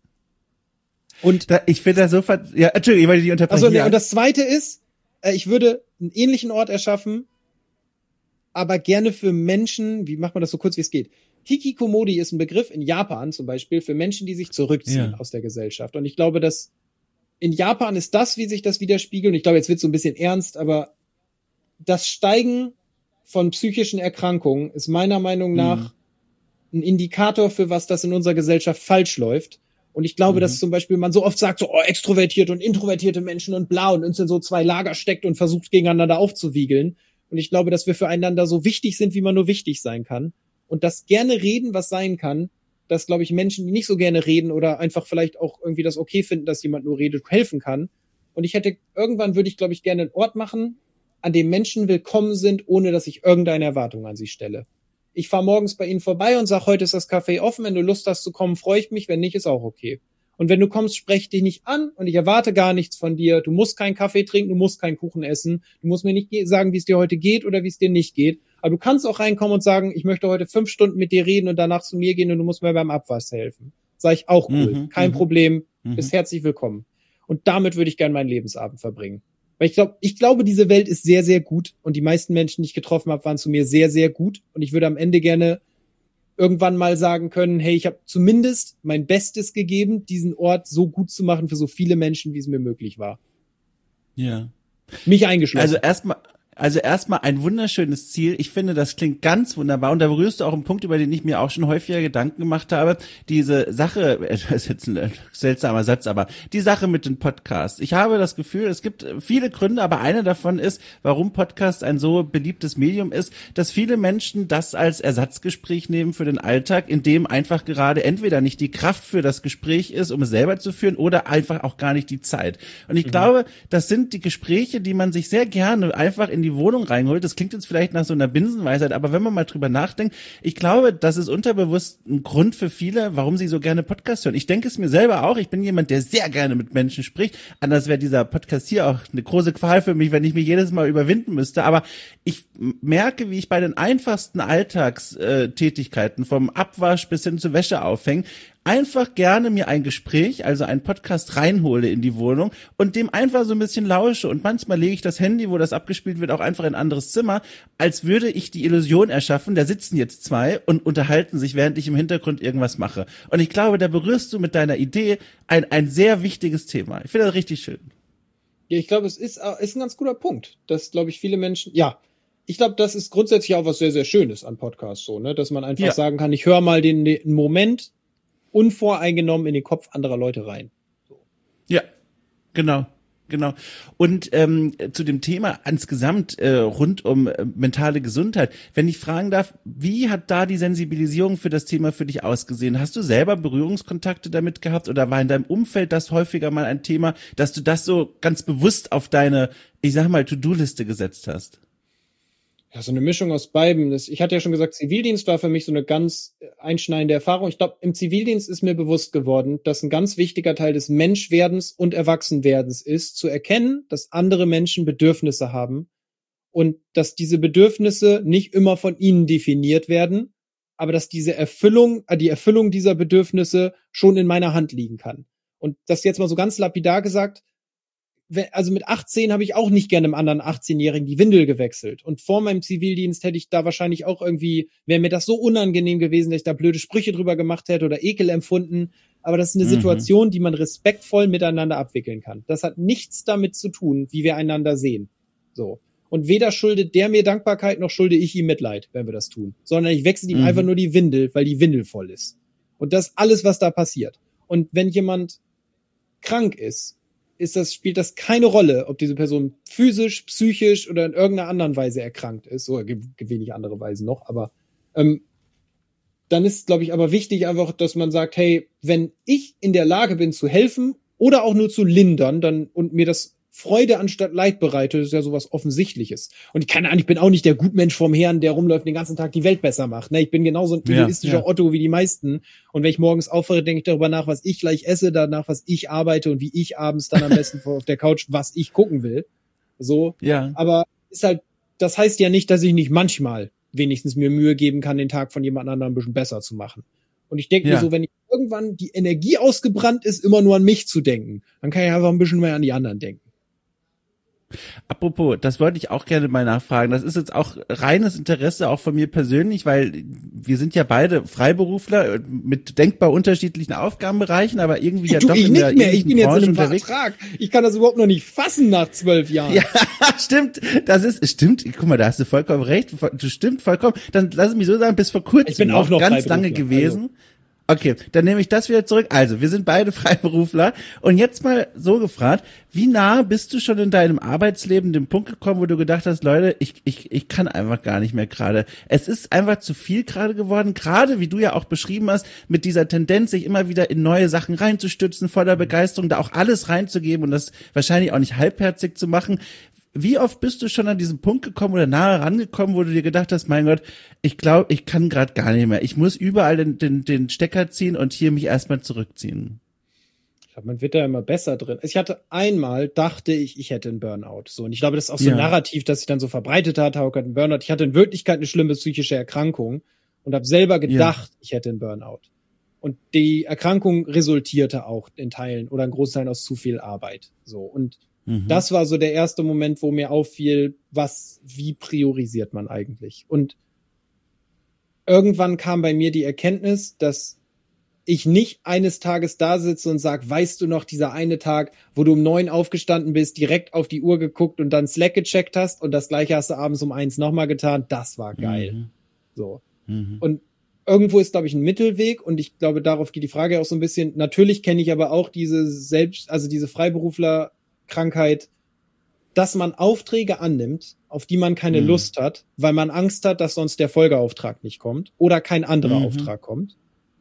Und da, ich finde das so, ver- ja, Entschuldigung, ich wollte dich unterbrechen. Also, ne, und das Zweite ist, äh, ich würde einen ähnlichen Ort erschaffen, aber gerne für Menschen, wie macht man das so kurz wie es geht? Hikikomori ist ein Begriff in Japan zum Beispiel für Menschen, die sich zurückziehen ja. aus der Gesellschaft. Und ich glaube, dass in Japan ist das, wie sich das widerspiegelt. Und ich glaube, jetzt wird es so ein bisschen ernst, aber das Steigen von psychischen Erkrankungen ist meiner Meinung nach mhm. ein Indikator für was, das in unserer Gesellschaft falsch läuft. Und ich glaube, mhm. dass zum Beispiel man so oft sagt, so oh, extrovertierte und introvertierte Menschen und bla und uns in so zwei Lager steckt und versucht, gegeneinander aufzuwiegeln. Und ich glaube, dass wir füreinander so wichtig sind, wie man nur wichtig sein kann. Und das gerne reden, was sein kann, dass, glaube ich, Menschen, die nicht so gerne reden oder einfach vielleicht auch irgendwie das okay finden, dass jemand nur redet, helfen kann. Und ich hätte, irgendwann würde ich, glaube ich, gerne einen Ort machen, an dem Menschen willkommen sind, ohne dass ich irgendeine Erwartung an sie stelle. Ich fahre morgens bei ihnen vorbei und sage, heute ist das Café offen, wenn du Lust hast zu kommen, freue ich mich, wenn nicht, ist auch okay. Und wenn du kommst, sprech dich nicht an und ich erwarte gar nichts von dir. Du musst keinen Kaffee trinken, du musst keinen Kuchen essen. Du musst mir nicht sagen, wie es dir heute geht oder wie es dir nicht geht. Aber du kannst auch reinkommen und sagen, ich möchte heute fünf Stunden mit dir reden und danach zu mir gehen und du musst mir beim Abwasch helfen. Sag ich auch cool, mhm, kein mhm. Problem, mhm. bist herzlich willkommen. Und damit würde ich gerne meinen Lebensabend verbringen. Weil ich glaube, ich glaube, diese Welt ist sehr, sehr gut und die meisten Menschen, die ich getroffen habe, waren zu mir sehr, sehr gut. Und ich würde am Ende gerne irgendwann mal sagen können, hey, ich habe zumindest mein Bestes gegeben, diesen Ort so gut zu machen für so viele Menschen, wie es mir möglich war. Ja. Mich eingeschlossen. Also erstmal Also erstmal ein wunderschönes Ziel. Ich finde, das klingt ganz wunderbar. Und da berührst du auch einen Punkt, über den ich mir auch schon häufiger Gedanken gemacht habe. Diese Sache, das ist jetzt ein seltsamer Satz, aber die Sache mit den Podcasts. Ich habe das Gefühl, es gibt viele Gründe, aber einer davon ist, warum Podcast ein so beliebtes Medium ist, dass viele Menschen das als Ersatzgespräch nehmen für den Alltag, in dem einfach gerade entweder nicht die Kraft für das Gespräch ist, um es selber zu führen, oder einfach auch gar nicht die Zeit. Und ich mhm. glaube, das sind die Gespräche, die man sich sehr gerne einfach in die Wohnung reinholt. Das klingt jetzt vielleicht nach so einer Binsenweisheit, aber wenn man mal drüber nachdenkt, ich glaube, das ist unterbewusst ein Grund für viele, warum sie so gerne Podcasts hören. Ich denke es mir selber auch. Ich bin jemand, der sehr gerne mit Menschen spricht. Anders wäre dieser Podcast hier auch eine große Qual für mich, wenn ich mich jedes Mal überwinden müsste. Aber ich merke, wie ich bei den einfachsten Alltagstätigkeiten, vom Abwasch bis hin zu Wäsche aufhängen, einfach gerne mir ein Gespräch, also einen Podcast reinhole in die Wohnung und dem einfach so ein bisschen lausche. Und manchmal lege ich das Handy, wo das abgespielt wird, auch einfach in ein anderes Zimmer, als würde ich die Illusion erschaffen, da sitzen jetzt zwei und unterhalten sich, während ich im Hintergrund irgendwas mache. Und ich glaube, da berührst du mit deiner Idee ein, ein sehr wichtiges Thema. Ich finde das richtig schön. Ja, ich glaube, es ist, ist ein ganz guter Punkt, dass, glaube ich, viele Menschen, ja, ich glaube, das ist grundsätzlich auch was sehr, sehr Schönes an Podcasts, so, ne, dass man einfach ja. sagen kann, ich höre mal den, den Moment unvoreingenommen in den Kopf anderer Leute rein. So. Ja, Genau. Genau. Und ähm, zu dem Thema insgesamt äh, rund um äh, mentale Gesundheit, wenn ich fragen darf, wie hat da die Sensibilisierung für das Thema für dich ausgesehen? Hast du selber Berührungskontakte damit gehabt oder war in deinem Umfeld das häufiger mal ein Thema, dass du das so ganz bewusst auf deine, ich sag mal, To-Do-Liste gesetzt hast? Ja, so eine Mischung aus beidem. Das, ich hatte ja schon gesagt, Zivildienst war für mich so eine ganz einschneidende Erfahrung. Ich glaube, im Zivildienst ist mir bewusst geworden, dass ein ganz wichtiger Teil des Menschwerdens und Erwachsenwerdens ist, zu erkennen, dass andere Menschen Bedürfnisse haben und dass diese Bedürfnisse nicht immer von ihnen definiert werden, aber dass diese Erfüllung, die Erfüllung dieser Bedürfnisse schon in meiner Hand liegen kann. Und das jetzt mal so ganz lapidar gesagt, also mit achtzehn habe ich auch nicht gerne einem anderen achtzehnjährigen die Windel gewechselt. Und vor meinem Zivildienst hätte ich da wahrscheinlich auch irgendwie, wäre mir das so unangenehm gewesen, dass ich da blöde Sprüche drüber gemacht hätte oder Ekel empfunden. Aber das ist eine mhm. Situation, die man respektvoll miteinander abwickeln kann. Das hat nichts damit zu tun, wie wir einander sehen. So. Und weder schuldet der mir Dankbarkeit, noch schulde ich ihm Mitleid, wenn wir das tun. Sondern ich wechsle ihm mhm. einfach nur die Windel, weil die Windel voll ist. Und das ist alles, was da passiert. Und wenn jemand krank ist, ist das, spielt das keine Rolle, ob diese Person physisch, psychisch oder in irgendeiner anderen Weise erkrankt ist. So, gibt wenig andere Weisen noch, aber ähm, dann ist, glaube ich, aber wichtig einfach, dass man sagt, hey, wenn ich in der Lage bin zu helfen oder auch nur zu lindern, dann und mir das Freude anstatt Leid bereitet, ist ja sowas Offensichtliches. Und ich kann ich bin auch nicht der Gutmensch vom Herrn, der rumläuft und den ganzen Tag die Welt besser macht. Ne, ich bin genauso ein egoistischer ja, ja. Otto wie die meisten. Und wenn ich morgens aufwache, denke ich darüber nach, was ich gleich esse, danach, was ich arbeite und wie ich abends dann am besten auf der Couch, was ich gucken will. So. Ja. Aber ist halt, das heißt ja nicht, dass ich nicht manchmal wenigstens mir Mühe geben kann, den Tag von jemand anderem ein bisschen besser zu machen. Und ich denke ja. mir so, wenn ich irgendwann die Energie ausgebrannt ist, immer nur an mich zu denken, dann kann ich einfach ein bisschen mehr an die anderen denken. Apropos, das wollte ich auch gerne mal nachfragen. Das ist jetzt auch reines Interesse auch von mir persönlich, weil wir sind ja beide Freiberufler mit denkbar unterschiedlichen Aufgabenbereichen, aber irgendwie ja du, doch ich in nicht der mehr. Ich bin Branche jetzt in einem unterwegs. Vertrag. Ich kann das überhaupt noch nicht fassen nach zwölf Jahren. Ja, stimmt. Das ist, stimmt. Guck mal, da hast du vollkommen recht. Du stimmt vollkommen. Dann lass es mich so sagen, bis vor kurzem ich bin auch noch ganz lange gewesen. Also. Okay, dann nehme ich das wieder zurück. Also, wir sind beide Freiberufler. Und jetzt mal so gefragt, wie nah bist du schon in deinem Arbeitsleben dem Punkt gekommen, wo du gedacht hast, Leute, ich ich ich kann einfach gar nicht mehr gerade. Es ist einfach zu viel gerade geworden, gerade wie du ja auch beschrieben hast, mit dieser Tendenz, sich immer wieder in neue Sachen reinzustützen, voller Begeisterung, da auch alles reinzugeben und das wahrscheinlich auch nicht halbherzig zu machen. Wie oft bist du schon an diesen Punkt gekommen oder nahe rangekommen, wo du dir gedacht hast, mein Gott, ich glaube, ich kann gerade gar nicht mehr. Ich muss überall den, den, den Stecker ziehen und hier mich erstmal zurückziehen. Ich glaube, man wird da immer besser drin. Ich hatte einmal, dachte ich, ich hätte einen Burnout. So, und ich glaube, das ist auch so ein ja. Narrativ, das sich dann so verbreitet hat, Hauke hat einen Burnout. Ich hatte in Wirklichkeit eine schlimme psychische Erkrankung und habe selber gedacht, ja. ich hätte einen Burnout. Und die Erkrankung resultierte auch in Teilen oder in Großteilen aus zu viel Arbeit. So, und Mhm. das war so der erste Moment, wo mir auffiel, was, wie priorisiert man eigentlich? Und irgendwann kam bei mir die Erkenntnis, dass ich nicht eines Tages da sitze und sag, weißt du noch, dieser eine Tag, wo du um neun aufgestanden bist, direkt auf die Uhr geguckt und dann Slack gecheckt hast und das gleiche hast du abends um eins nochmal getan, das war geil. Mhm. So. Mhm. Und irgendwo ist, glaube ich, ein Mittelweg und ich glaube, darauf geht die Frage auch so ein bisschen. Natürlich kenne ich aber auch diese selbst, also diese Freiberufler Krankheit, dass man Aufträge annimmt, auf die man keine mhm. Lust hat, weil man Angst hat, dass sonst der Folgeauftrag nicht kommt oder kein anderer mhm. Auftrag kommt.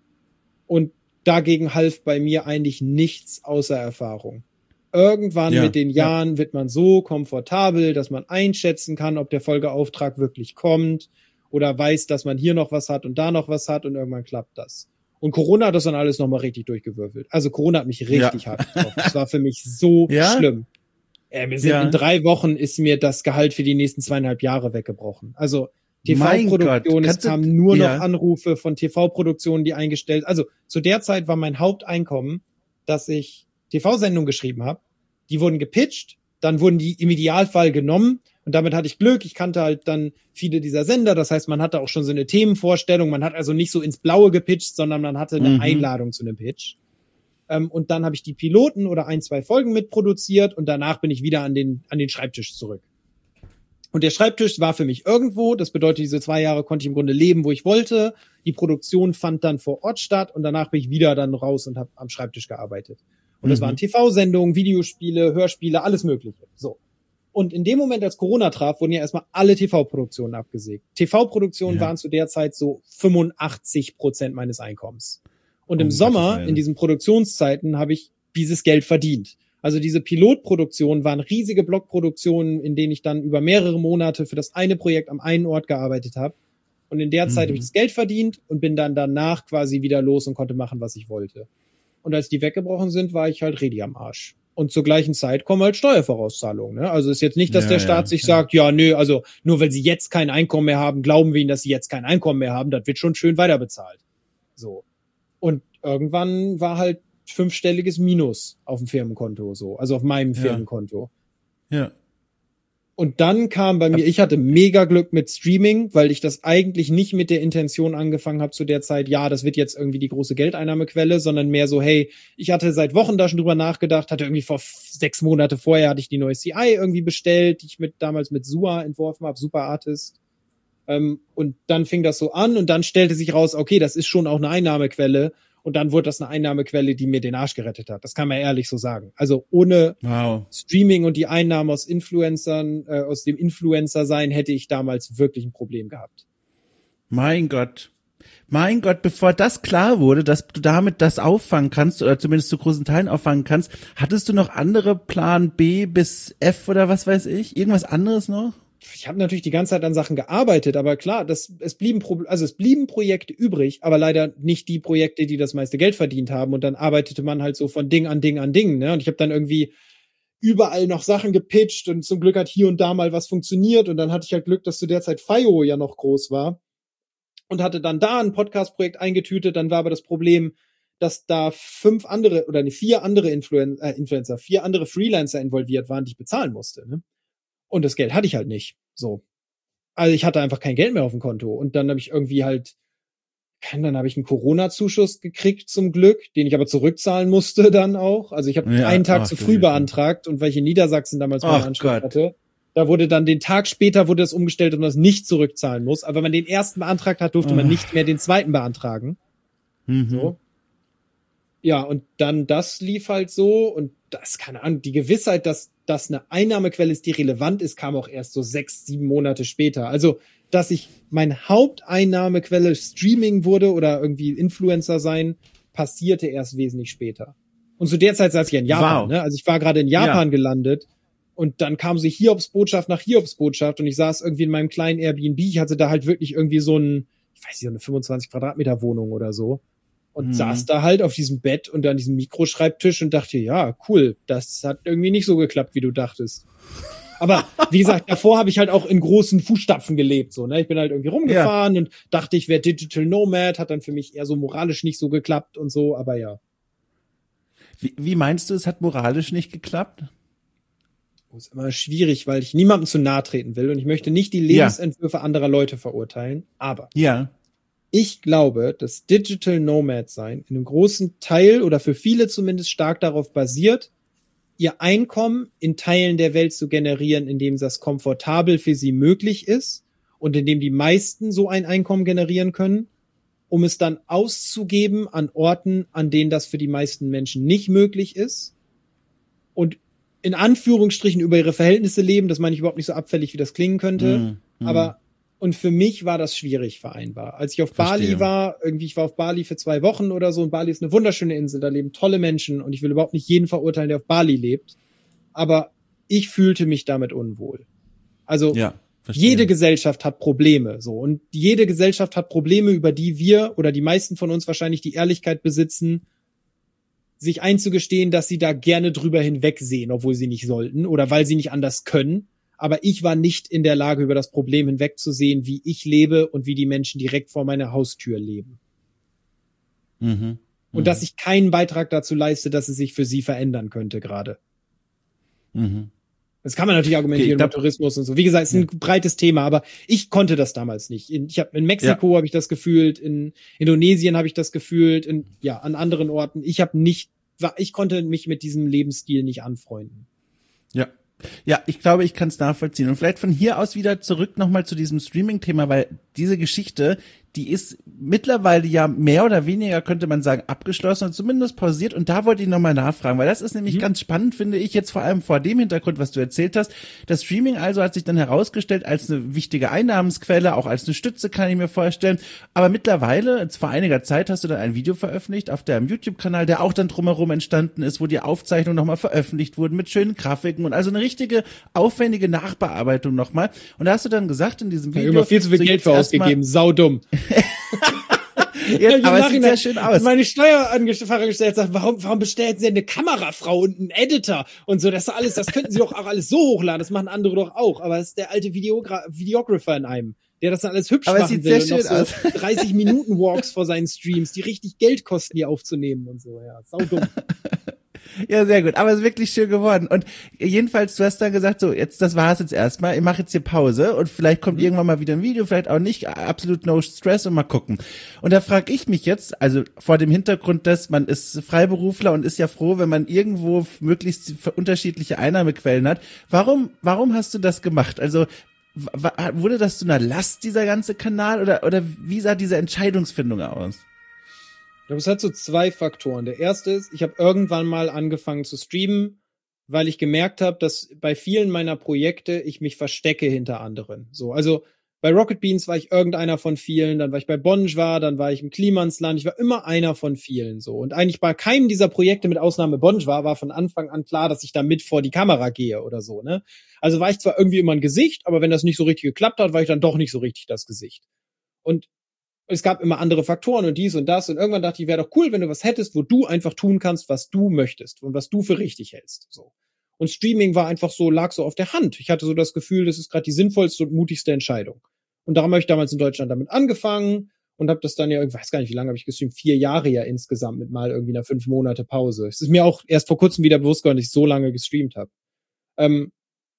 Und dagegen half bei mir eigentlich nichts außer Erfahrung. Irgendwann ja. mit den Jahren ja. wird man so komfortabel, dass man einschätzen kann, ob der Folgeauftrag wirklich kommt oder weiß, dass man hier noch was hat und da noch was hat und irgendwann klappt das. Und Corona hat das dann alles nochmal richtig durchgewürfelt. Also Corona hat mich richtig ja. hart getroffen. Das war für mich so ja? schlimm. Äh, wir sind ja. in drei Wochen ist mir das Gehalt für die nächsten zweieinhalb Jahre weggebrochen. Also T V-Produktion, es kamen nur ja. noch Anrufe von T V-Produktionen, die eingestellt. Also zu der Zeit war mein Haupteinkommen, dass ich T V-Sendungen geschrieben habe. Die wurden gepitcht, dann wurden die im Idealfall genommen. Und damit hatte ich Glück. Ich kannte halt dann viele dieser Sender. Das heißt, man hatte auch schon so eine Themenvorstellung. Man hat also nicht so ins Blaue gepitcht, sondern man hatte eine mhm. Einladung zu einem Pitch. Ähm, und dann habe ich die Piloten oder ein, zwei Folgen mitproduziert und danach bin ich wieder an den, an den Schreibtisch zurück. Und der Schreibtisch war für mich irgendwo. Das bedeutet, diese zwei Jahre konnte ich im Grunde leben, wo ich wollte. Die Produktion fand dann vor Ort statt und danach bin ich wieder dann raus und habe am Schreibtisch gearbeitet. Und das mhm. waren T V-Sendungen, Videospiele, Hörspiele, alles Mögliche. So. Und in dem Moment, als Corona traf, wurden ja erstmal alle T V-Produktionen abgesägt. T V-Produktionen ja. waren zu der Zeit so fünfundachtzig Prozent meines Einkommens. Und im oh, Sommer, in diesen Produktionszeiten, habe ich dieses Geld verdient. Also diese Pilotproduktionen waren riesige Blockproduktionen, in denen ich dann über mehrere Monate für das eine Projekt am einen Ort gearbeitet habe. Und in der Zeit mhm. habe ich das Geld verdient und bin dann danach quasi wieder los und konnte machen, was ich wollte. Und als die weggebrochen sind, war ich halt ready am Arsch. Und zur gleichen Zeit kommen halt Steuervorauszahlungen. Ne? Also ist jetzt nicht, dass ja, der Staat ja, sich ja. sagt, ja, nö, also nur weil sie jetzt kein Einkommen mehr haben, glauben wir ihnen, dass sie jetzt kein Einkommen mehr haben. Das wird schon schön weiterbezahlt. So. Und irgendwann war halt fünfstelliges Minus auf dem Firmenkonto, so. Also auf meinem ja. Firmenkonto. Ja. Und dann kam bei mir, ich hatte mega Glück mit Streaming, weil ich das eigentlich nicht mit der Intention angefangen habe zu der Zeit, ja, das wird jetzt irgendwie die große Geldeinnahmequelle, sondern mehr so, hey, ich hatte seit Wochen da schon drüber nachgedacht, hatte irgendwie vor sechs Monate vorher hatte ich die neue C I irgendwie bestellt, die ich mit damals mit Sua entworfen habe, Super Artist. Ähm, und dann fing das so an und dann stellte sich raus, okay, das ist schon auch eine Einnahmequelle. Und dann wurde das eine Einnahmequelle, die mir den Arsch gerettet hat. Das kann man ehrlich so sagen. Also ohne wow. Streaming und die Einnahmen aus Influencern, äh, aus dem Influencer sein, hätte ich damals wirklich ein Problem gehabt. Mein Gott. Mein Gott, bevor das klar wurde, dass du damit das auffangen kannst oder zumindest zu großen Teilen auffangen kannst, hattest du noch andere Plan B bis F oder was weiß ich? Irgendwas anderes noch? Ich habe natürlich die ganze Zeit an Sachen gearbeitet, aber klar, das, es blieben Pro- also es blieben Projekte übrig, aber leider nicht die Projekte, die das meiste Geld verdient haben. Und dann arbeitete man halt so von Ding an Ding an Ding. Ne? Und ich habe dann irgendwie überall noch Sachen gepitcht und zum Glück hat hier und da mal was funktioniert. Und dann hatte ich halt Glück, dass zu der Zeit Fio ja noch groß war und hatte dann da ein Podcast-Projekt eingetütet. Dann war aber das Problem, dass da fünf andere oder nee, vier andere Influen- äh, Influencer, vier andere Freelancer involviert waren, die ich bezahlen musste. Ne? Und das Geld hatte ich halt nicht. So. Also ich hatte einfach kein Geld mehr auf dem Konto. Und dann habe ich irgendwie halt, dann habe ich einen Corona-Zuschuss gekriegt zum Glück, den ich aber zurückzahlen musste dann auch. Also ich habe ja, einen Tag ach, zu früh beantragt und weil ich in Niedersachsen damals meinen Anschluss hatte, da wurde dann den Tag später wurde das umgestellt und das nicht zurückzahlen muss. Aber wenn man den ersten beantragt hat, durfte ach. man nicht mehr den zweiten beantragen. Mhm. So. Ja, und dann das lief halt so und das, keine Ahnung, die Gewissheit, dass das eine Einnahmequelle ist, die relevant ist, kam auch erst so sechs, sieben Monate später. Also, dass ich meine Haupteinnahmequelle Streaming wurde oder irgendwie Influencer sein, passierte erst wesentlich später. Und zu der Zeit saß ich ja in Japan, wow. ne? Also ich war gerade in Japan ja. gelandet und dann kam so Hiobsbotschaft nach Hiobsbotschaft und ich saß irgendwie in meinem kleinen Airbnb. Ich hatte da halt wirklich irgendwie so ein, ich weiß nicht, so eine fünfundzwanzig Quadratmeter Wohnung oder so. Und mhm. saß da halt auf diesem Bett und an diesem Mikroschreibtisch und dachte, ja, cool, das hat irgendwie nicht so geklappt, wie du dachtest. Aber wie gesagt, davor habe ich halt auch in großen Fußstapfen gelebt. So, ne? Ich bin halt irgendwie rumgefahren ja. und dachte, ich wäre Digital Nomad, hat dann für mich eher so moralisch nicht so geklappt und so, aber ja. Wie, wie meinst du, es hat moralisch nicht geklappt? Das ist immer schwierig, weil ich niemandem zu nahe treten will und ich möchte nicht die Lebensentwürfe ja. anderer Leute verurteilen, aber ja. ich glaube, dass Digital Nomad sein in einem großen Teil oder für viele zumindest stark darauf basiert, ihr Einkommen in Teilen der Welt zu generieren, in dem das komfortabel für sie möglich ist und in dem die meisten so ein Einkommen generieren können, um es dann auszugeben an Orten, an denen das für die meisten Menschen nicht möglich ist und in Anführungsstrichen über ihre Verhältnisse leben. Das meine ich überhaupt nicht so abfällig, wie das klingen könnte, mm, mm. aber und für mich war das schwierig vereinbar. Als ich auf Verstehe. Bali war, irgendwie, ich war auf Bali für zwei Wochen oder so und Bali ist eine wunderschöne Insel, da leben tolle Menschen und ich will überhaupt nicht jeden verurteilen, der auf Bali lebt. Aber ich fühlte mich damit unwohl. Also, ja, jede Gesellschaft hat Probleme, so. Und jede Gesellschaft hat Probleme, über die wir oder die meisten von uns wahrscheinlich die Ehrlichkeit besitzen, sich einzugestehen, dass sie da gerne drüber hinwegsehen, obwohl sie nicht sollten oder weil sie nicht anders können. Aber ich war nicht in der Lage, über das Problem hinwegzusehen, wie ich lebe und wie die Menschen direkt vor meiner Haustür leben. Mhm. Und dass ich keinen Beitrag dazu leiste, dass es sich für sie verändern könnte gerade. Mhm. Das kann man natürlich argumentieren okay, mit Tourismus und so. Wie gesagt, es ist ein ja. breites Thema, aber ich konnte das damals nicht. Ich habe in Mexiko ja. habe ich das gefühlt, in Indonesien habe ich das gefühlt, in ja an anderen Orten. Ich habe nicht, ich konnte mich mit diesem Lebensstil nicht anfreunden. Ja. Ja, ich glaube, ich kann es nachvollziehen. Und vielleicht von hier aus wieder zurück nochmal zu diesem Streaming-Thema, weil diese Geschichte, die ist mittlerweile ja mehr oder weniger, könnte man sagen, abgeschlossen und zumindest pausiert. Und da wollte ich nochmal nachfragen, weil das ist nämlich mhm. ganz spannend, finde ich, jetzt vor allem vor dem Hintergrund, was du erzählt hast. Das Streaming also hat sich dann herausgestellt als eine wichtige Einnahmensquelle, auch als eine Stütze, kann ich mir vorstellen. Aber mittlerweile, jetzt vor einiger Zeit, hast du dann ein Video veröffentlicht auf deinem YouTube-Kanal, der auch dann drumherum entstanden ist, wo die Aufzeichnungen nochmal veröffentlicht wurden mit schönen Grafiken und also eine richtige aufwendige Nachbearbeitung nochmal. Und da hast du dann gesagt in diesem Video... Ich habe immer viel zu viel so Geld für ausgegeben, saudumm. Jetzt, aber es sieht sehr schön aus. Meine Steuerfahrer gestellt sagt, warum, warum bestellen Sie eine Kamerafrau und einen Editor und so, das ist alles, das könnten Sie doch auch alles so hochladen, das machen andere doch auch, aber es ist der alte Videogra- Videographer in einem, der das dann alles hübsch aber machen es sieht will sehr und schön noch aus. so dreißig Minuten Walks vor seinen Streams, die richtig Geld kosten, die aufzunehmen und so, ja, saudumm. Ja, sehr gut. Aber es ist wirklich schön geworden. Und jedenfalls, du hast dann gesagt, so, jetzt, das war's jetzt erstmal. Ich mache jetzt hier Pause und vielleicht kommt mhm. irgendwann mal wieder ein Video, vielleicht auch nicht. Absolut no stress und mal gucken. Und da frage ich mich jetzt, also vor dem Hintergrund, dass man ist Freiberufler und ist ja froh, wenn man irgendwo möglichst unterschiedliche Einnahmequellen hat. Warum, warum hast du das gemacht? Also, wurde das zu einer Last, dieser ganze Kanal, oder, oder wie sah diese Entscheidungsfindung aus? Ich glaube, es hat so zwei Faktoren. Der erste ist, ich habe irgendwann mal angefangen zu streamen, weil ich gemerkt habe, dass bei vielen meiner Projekte ich mich verstecke hinter anderen. So, also bei Rocket Beans war ich irgendeiner von vielen, dann war ich bei Bonjwa, dann war ich im Klimansland, ich war immer einer von vielen so. Und eigentlich bei keinem dieser Projekte, mit Ausnahme Bonjwa, war von Anfang an klar, dass ich da mit vor die Kamera gehe oder so, ne? Also war ich zwar irgendwie immer ein Gesicht, aber wenn das nicht so richtig geklappt hat, war ich dann doch nicht so richtig das Gesicht. Und es gab immer andere Faktoren und dies und das und irgendwann dachte ich, wäre doch cool, wenn du was hättest, wo du einfach tun kannst, was du möchtest und was du für richtig hältst, so. Und Streaming war einfach so, lag so auf der Hand. Ich hatte so das Gefühl, das ist gerade die sinnvollste und mutigste Entscheidung. Und darum habe ich damals in Deutschland damit angefangen und habe das dann ja, ich weiß gar nicht, wie lange habe ich gestreamt, vier Jahre ja insgesamt mit mal irgendwie einer fünf Monate Pause. Es ist mir auch erst vor kurzem wieder bewusst geworden, dass ich so lange gestreamt habe. Ähm,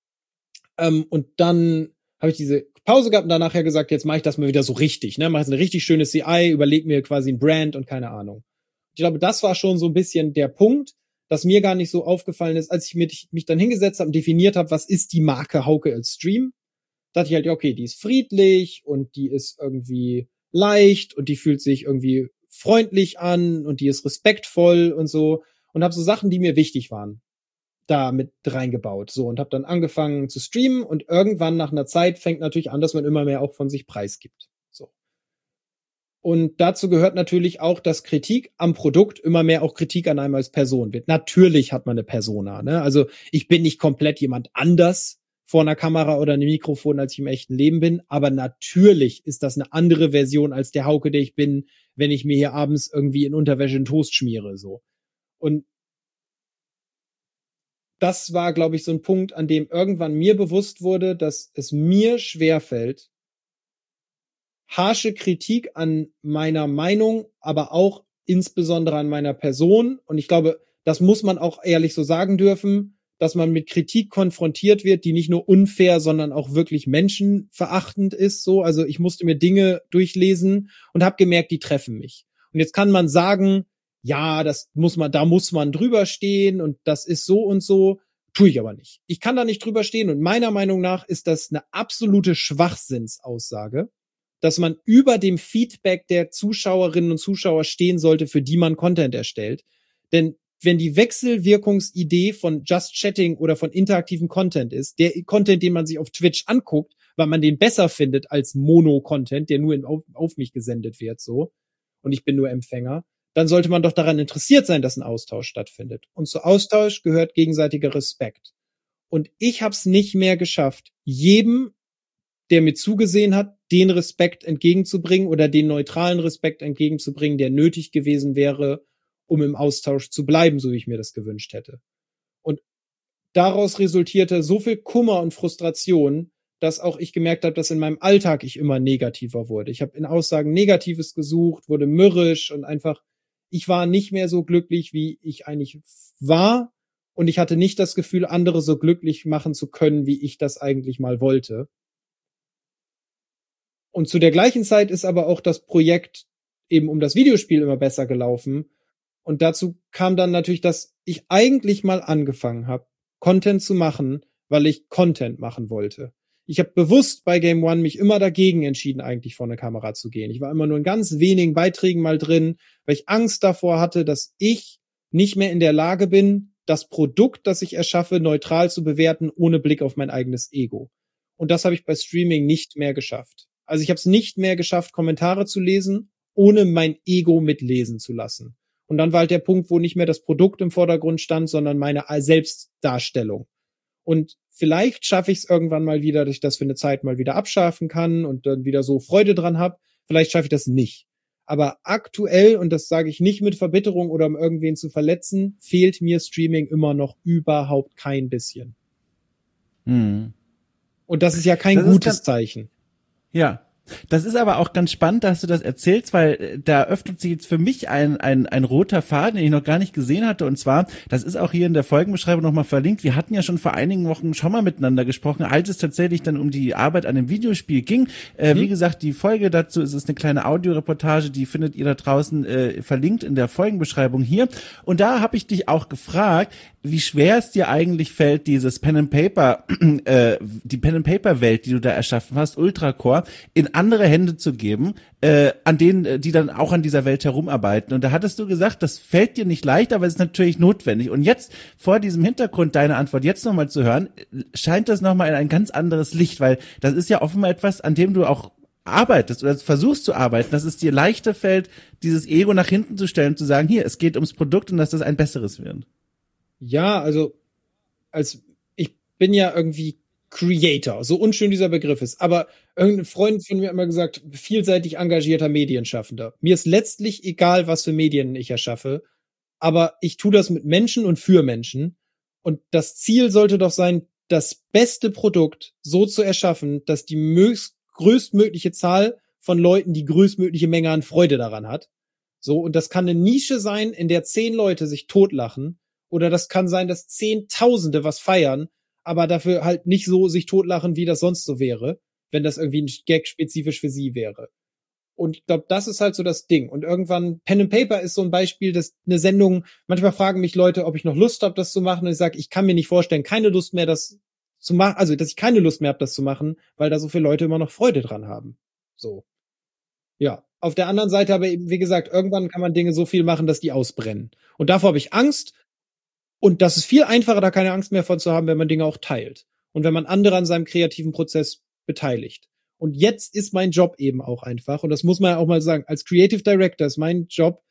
ähm, und dann habe ich diese Pause gehabt und danach ja gesagt, jetzt mache ich das mal wieder so richtig, ne? Mache jetzt eine richtig schöne C I, überlege mir quasi ein Brand und keine Ahnung. Ich glaube, das war schon so ein bisschen der Punkt, dass mir gar nicht so aufgefallen ist, als ich mich, mich dann hingesetzt habe und definiert habe, was ist die Marke Hauke als Stream, dachte ich halt, ja, okay, die ist friedlich und die ist irgendwie leicht und die fühlt sich irgendwie freundlich an und die ist respektvoll und so und habe so Sachen, die mir wichtig waren, da mit reingebaut. So, und habe dann angefangen zu streamen und irgendwann nach einer Zeit fängt natürlich an, dass man immer mehr auch von sich preisgibt. So. Und dazu gehört natürlich auch, dass Kritik am Produkt immer mehr auch Kritik an einem als Person wird. Natürlich hat man eine Persona, ne? Also ich bin nicht komplett jemand anders vor einer Kamera oder einem Mikrofon, als ich im echten Leben bin, aber natürlich ist das eine andere Version als der Hauke, der ich bin, wenn ich mir hier abends irgendwie in Unterwäsche einen Toast schmiere, so. Und das war, glaube ich, so ein Punkt, an dem irgendwann mir bewusst wurde, dass es mir schwerfällt, harsche Kritik an meiner Meinung, aber auch insbesondere an meiner Person. Und ich glaube, das muss man auch ehrlich so sagen dürfen, dass man mit Kritik konfrontiert wird, die nicht nur unfair, sondern auch wirklich menschenverachtend ist. So, also ich musste mir Dinge durchlesen und habe gemerkt, die treffen mich. Und jetzt kann man sagen, ja, das muss man, da muss man drüber stehen und das ist so und so. Tue ich aber nicht. Ich kann da nicht drüber stehen und meiner Meinung nach ist das eine absolute Schwachsinnsaussage, dass man über dem Feedback der Zuschauerinnen und Zuschauer stehen sollte, für die man Content erstellt. Denn wenn die Wechselwirkungsidee von Just Chatting oder von interaktivem Content ist, der Content, den man sich auf Twitch anguckt, weil man den besser findet als Mono-Content, der nur in, auf, auf mich gesendet wird, so, und ich bin nur Empfänger, dann sollte man doch daran interessiert sein, dass ein Austausch stattfindet. Und zu Austausch gehört gegenseitiger Respekt. Und ich habe es nicht mehr geschafft, jedem, der mir zugesehen hat, den Respekt entgegenzubringen oder den neutralen Respekt entgegenzubringen, der nötig gewesen wäre, um im Austausch zu bleiben, so wie ich mir das gewünscht hätte. Und daraus resultierte so viel Kummer und Frustration, dass auch ich gemerkt habe, dass in meinem Alltag ich immer negativer wurde. Ich habe in Aussagen Negatives gesucht, wurde mürrisch und einfach, ich war nicht mehr so glücklich, wie ich eigentlich war. Und ich hatte nicht das Gefühl, andere so glücklich machen zu können, wie ich das eigentlich mal wollte. Und zu der gleichen Zeit ist aber auch das Projekt eben um das Videospiel immer besser gelaufen. Und dazu kam dann natürlich, dass ich eigentlich mal angefangen habe, Content zu machen, weil ich Content machen wollte. Ich habe bewusst bei Game One mich immer dagegen entschieden, eigentlich vor eine Kamera zu gehen. Ich war immer nur in ganz wenigen Beiträgen mal drin, weil ich Angst davor hatte, dass ich nicht mehr in der Lage bin, das Produkt, das ich erschaffe, neutral zu bewerten, ohne Blick auf mein eigenes Ego. Und das habe ich bei Streaming nicht mehr geschafft. Also ich habe es nicht mehr geschafft, Kommentare zu lesen, ohne mein Ego mitlesen zu lassen. Und dann war halt der Punkt, wo nicht mehr das Produkt im Vordergrund stand, sondern meine Selbstdarstellung. Und vielleicht schaffe ich es irgendwann mal wieder, dass ich das für eine Zeit mal wieder abschaffen kann und dann wieder so Freude dran habe. Vielleicht schaffe ich das nicht. Aber aktuell, und das sage ich nicht mit Verbitterung oder um irgendwen zu verletzen, fehlt mir Streaming immer noch überhaupt kein bisschen. Hm. Und das ist ja kein das gutes Zeichen. Ja. Das ist aber auch ganz spannend, dass du das erzählst, weil da öffnet sich jetzt für mich ein, ein, ein roter Faden, den ich noch gar nicht gesehen hatte. Und zwar, das ist auch hier in der Folgenbeschreibung nochmal verlinkt. Wir hatten ja schon vor einigen Wochen schon mal miteinander gesprochen, als es tatsächlich dann um die Arbeit an dem Videospiel ging. Äh, mhm. Wie gesagt, die Folge dazu ist, ist eine kleine Audioreportage, die findet ihr da draußen äh, verlinkt in der Folgenbeschreibung hier. Und da habe ich dich auch gefragt, wie schwer es dir eigentlich fällt, dieses Pen and Paper, äh, die Pen and Paper Welt, die du da erschaffen hast, Ultracore, in andere Hände zu geben, äh, an denen, die dann auch an dieser Welt herumarbeiten. Und da hattest du gesagt, das fällt dir nicht leicht, aber es ist natürlich notwendig. Und jetzt, vor diesem Hintergrund deine Antwort jetzt nochmal zu hören, scheint das nochmal in ein ganz anderes Licht, weil das ist ja offenbar etwas, an dem du auch arbeitest oder versuchst zu arbeiten, dass es dir leichter fällt, dieses Ego nach hinten zu stellen, zu sagen, hier, es geht ums Produkt und dass das ein besseres wird. Ja, also als ich bin ja irgendwie Creator, so unschön dieser Begriff ist, aber irgendein Freund von mir hat immer gesagt, vielseitig engagierter Medienschaffender. Mir ist letztlich egal, was für Medien ich erschaffe, aber ich tue das mit Menschen und für Menschen und das Ziel sollte doch sein, das beste Produkt so zu erschaffen, dass die möglichst größtmögliche Zahl von Leuten die größtmögliche Menge an Freude daran hat. So, und das kann eine Nische sein, in der zehn Leute sich totlachen. Oder das kann sein, dass Zehntausende was feiern, aber dafür halt nicht so sich totlachen, wie das sonst so wäre, wenn das irgendwie ein Gag spezifisch für sie wäre. Und ich glaube, das ist halt so das Ding. Und irgendwann, Pen and Paper ist so ein Beispiel, dass eine Sendung, manchmal fragen mich Leute, ob ich noch Lust habe, das zu machen. Und ich sage, ich kann mir nicht vorstellen, keine Lust mehr, das zu machen, also dass ich keine Lust mehr habe, das zu machen, weil da so viele Leute immer noch Freude dran haben. So. Ja. Auf der anderen Seite aber eben, wie gesagt, irgendwann kann man Dinge so viel machen, dass die ausbrennen. Und davor habe ich Angst. Und das ist viel einfacher, da keine Angst mehr von zu haben, wenn man Dinge auch teilt. Und wenn man andere an seinem kreativen Prozess beteiligt. Und jetzt ist mein Job eben auch einfach, und das muss man ja auch mal sagen, als Creative Director ist mein Job,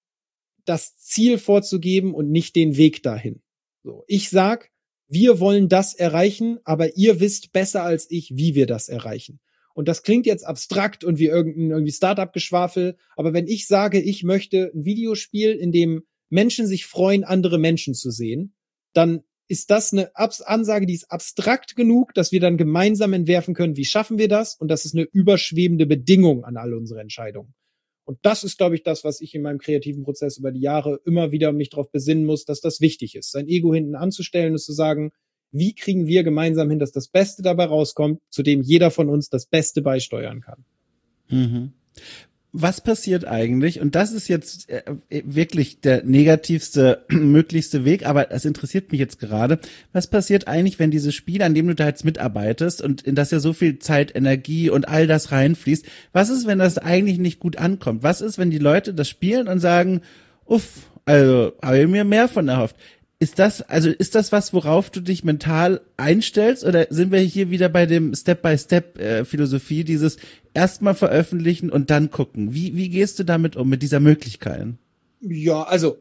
das Ziel vorzugeben und nicht den Weg dahin. So, ich sag, wir wollen das erreichen, aber ihr wisst besser als ich, wie wir das erreichen. Und das klingt jetzt abstrakt und wie irgendein irgendwie Startup-Geschwafel, aber wenn ich sage, ich möchte ein Videospiel, in dem Menschen sich freuen, andere Menschen zu sehen, dann ist das eine Abs- Ansage, die ist abstrakt genug, dass wir dann gemeinsam entwerfen können, wie schaffen wir das? Und das ist eine überschwebende Bedingung an all unsere Entscheidungen. Und das ist, glaube ich, das, was ich in meinem kreativen Prozess über die Jahre immer wieder mich darauf besinnen muss, dass das wichtig ist, sein Ego hinten anzustellen und zu sagen, wie kriegen wir gemeinsam hin, dass das Beste dabei rauskommt, zu dem jeder von uns das Beste beisteuern kann. Mhm. Was passiert eigentlich, und das ist jetzt äh, wirklich der negativste möglichste Weg, aber es interessiert mich jetzt gerade, was passiert eigentlich, wenn dieses Spiel, an dem du da jetzt mitarbeitest und in das ja so viel Zeit, Energie und all das reinfließt, was ist, wenn das eigentlich nicht gut ankommt? Was ist, wenn die Leute das spielen und sagen, uff, also habe ich mir mehr von erhofft? Ist das, also ist das was, worauf du dich mental einstellst, oder sind wir hier wieder bei dem Step-by-Step-Philosophie, dieses erstmal veröffentlichen und dann gucken? Wie, wie gehst du damit um, mit dieser Möglichkeit? Ja, also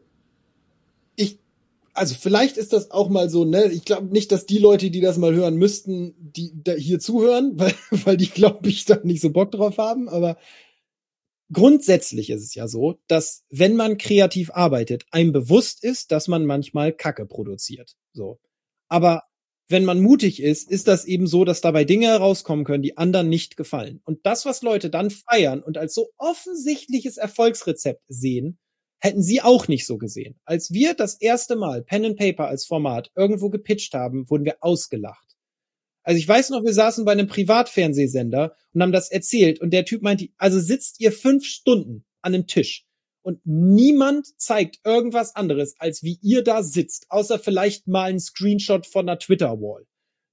ich, also vielleicht ist das auch mal so, ne, ich glaube nicht, dass die Leute, die das mal hören müssten, die da hier zuhören, weil, weil die, glaube ich, da nicht so Bock drauf haben, aber grundsätzlich ist es ja so, dass wenn man kreativ arbeitet, einem bewusst ist, dass man manchmal Kacke produziert. So. Aber wenn man mutig ist, ist das eben so, dass dabei Dinge herauskommen können, die anderen nicht gefallen. Und das, was Leute dann feiern und als so offensichtliches Erfolgsrezept sehen, hätten sie auch nicht so gesehen. Als wir das erste Mal Pen and Paper als Format irgendwo gepitcht haben, wurden wir ausgelacht. Also ich weiß noch, wir saßen bei einem Privatfernsehsender und haben das erzählt und der Typ meinte, also sitzt ihr fünf Stunden an einem Tisch und niemand zeigt irgendwas anderes, als wie ihr da sitzt, außer vielleicht mal ein Screenshot von einer Twitter-Wall.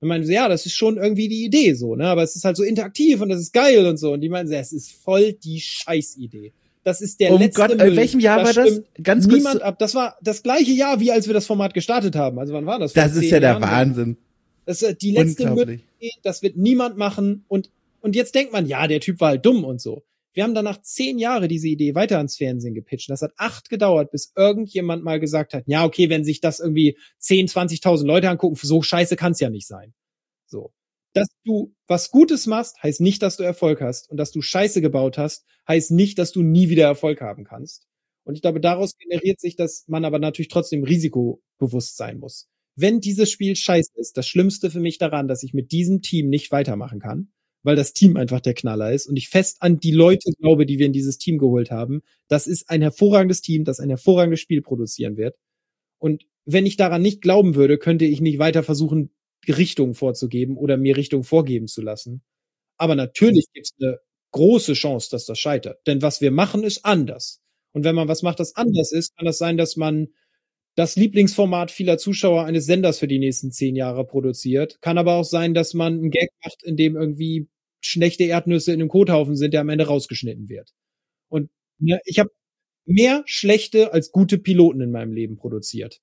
Und meinen so, ja, das ist schon irgendwie die Idee so, ne? Aber es ist halt so interaktiv und das ist geil und so. Und die meinen so, es ist voll die Scheißidee. Das ist der um letzte Gott, Müll. in welchem Jahr das war das? Ganz niemand kurz ab. Das war das gleiche Jahr, wie als wir das Format gestartet haben. Also wann war das? Vor das ist ja der Jahren? Wahnsinn. Das ist die letzte Müll. Das wird niemand machen. Und und jetzt denkt man, ja, der Typ war halt dumm und so. Wir haben danach zehn Jahre diese Idee weiter ans Fernsehen gepitcht. Das hat acht gedauert, bis irgendjemand mal gesagt hat, ja, okay, wenn sich das irgendwie zehn, zwanzigtausend Leute angucken, so scheiße kann's ja nicht sein. So. Dass du was Gutes machst, heißt nicht, dass du Erfolg hast. Und dass du Scheiße gebaut hast, heißt nicht, dass du nie wieder Erfolg haben kannst. Und ich glaube, daraus generiert sich, dass man aber natürlich trotzdem risikobewusst sein muss. Wenn dieses Spiel scheiße ist, das Schlimmste für mich daran, dass ich mit diesem Team nicht weitermachen kann, weil das Team einfach der Knaller ist und ich fest an die Leute glaube, die wir in dieses Team geholt haben. Das ist ein hervorragendes Team, das ein hervorragendes Spiel produzieren wird. Und wenn ich daran nicht glauben würde, könnte ich nicht weiter versuchen, Richtungen vorzugeben oder mir Richtungen vorgeben zu lassen. Aber natürlich gibt es eine große Chance, dass das scheitert. Denn was wir machen, ist anders. Und wenn man was macht, das anders ist, kann das sein, dass man das Lieblingsformat vieler Zuschauer eines Senders für die nächsten zehn Jahre produziert. Kann aber auch sein, dass man einen Gag macht, in dem irgendwie schlechte Erdnüsse in einem Kothaufen sind, der am Ende rausgeschnitten wird. Und ja, ich habe mehr schlechte als gute Piloten in meinem Leben produziert.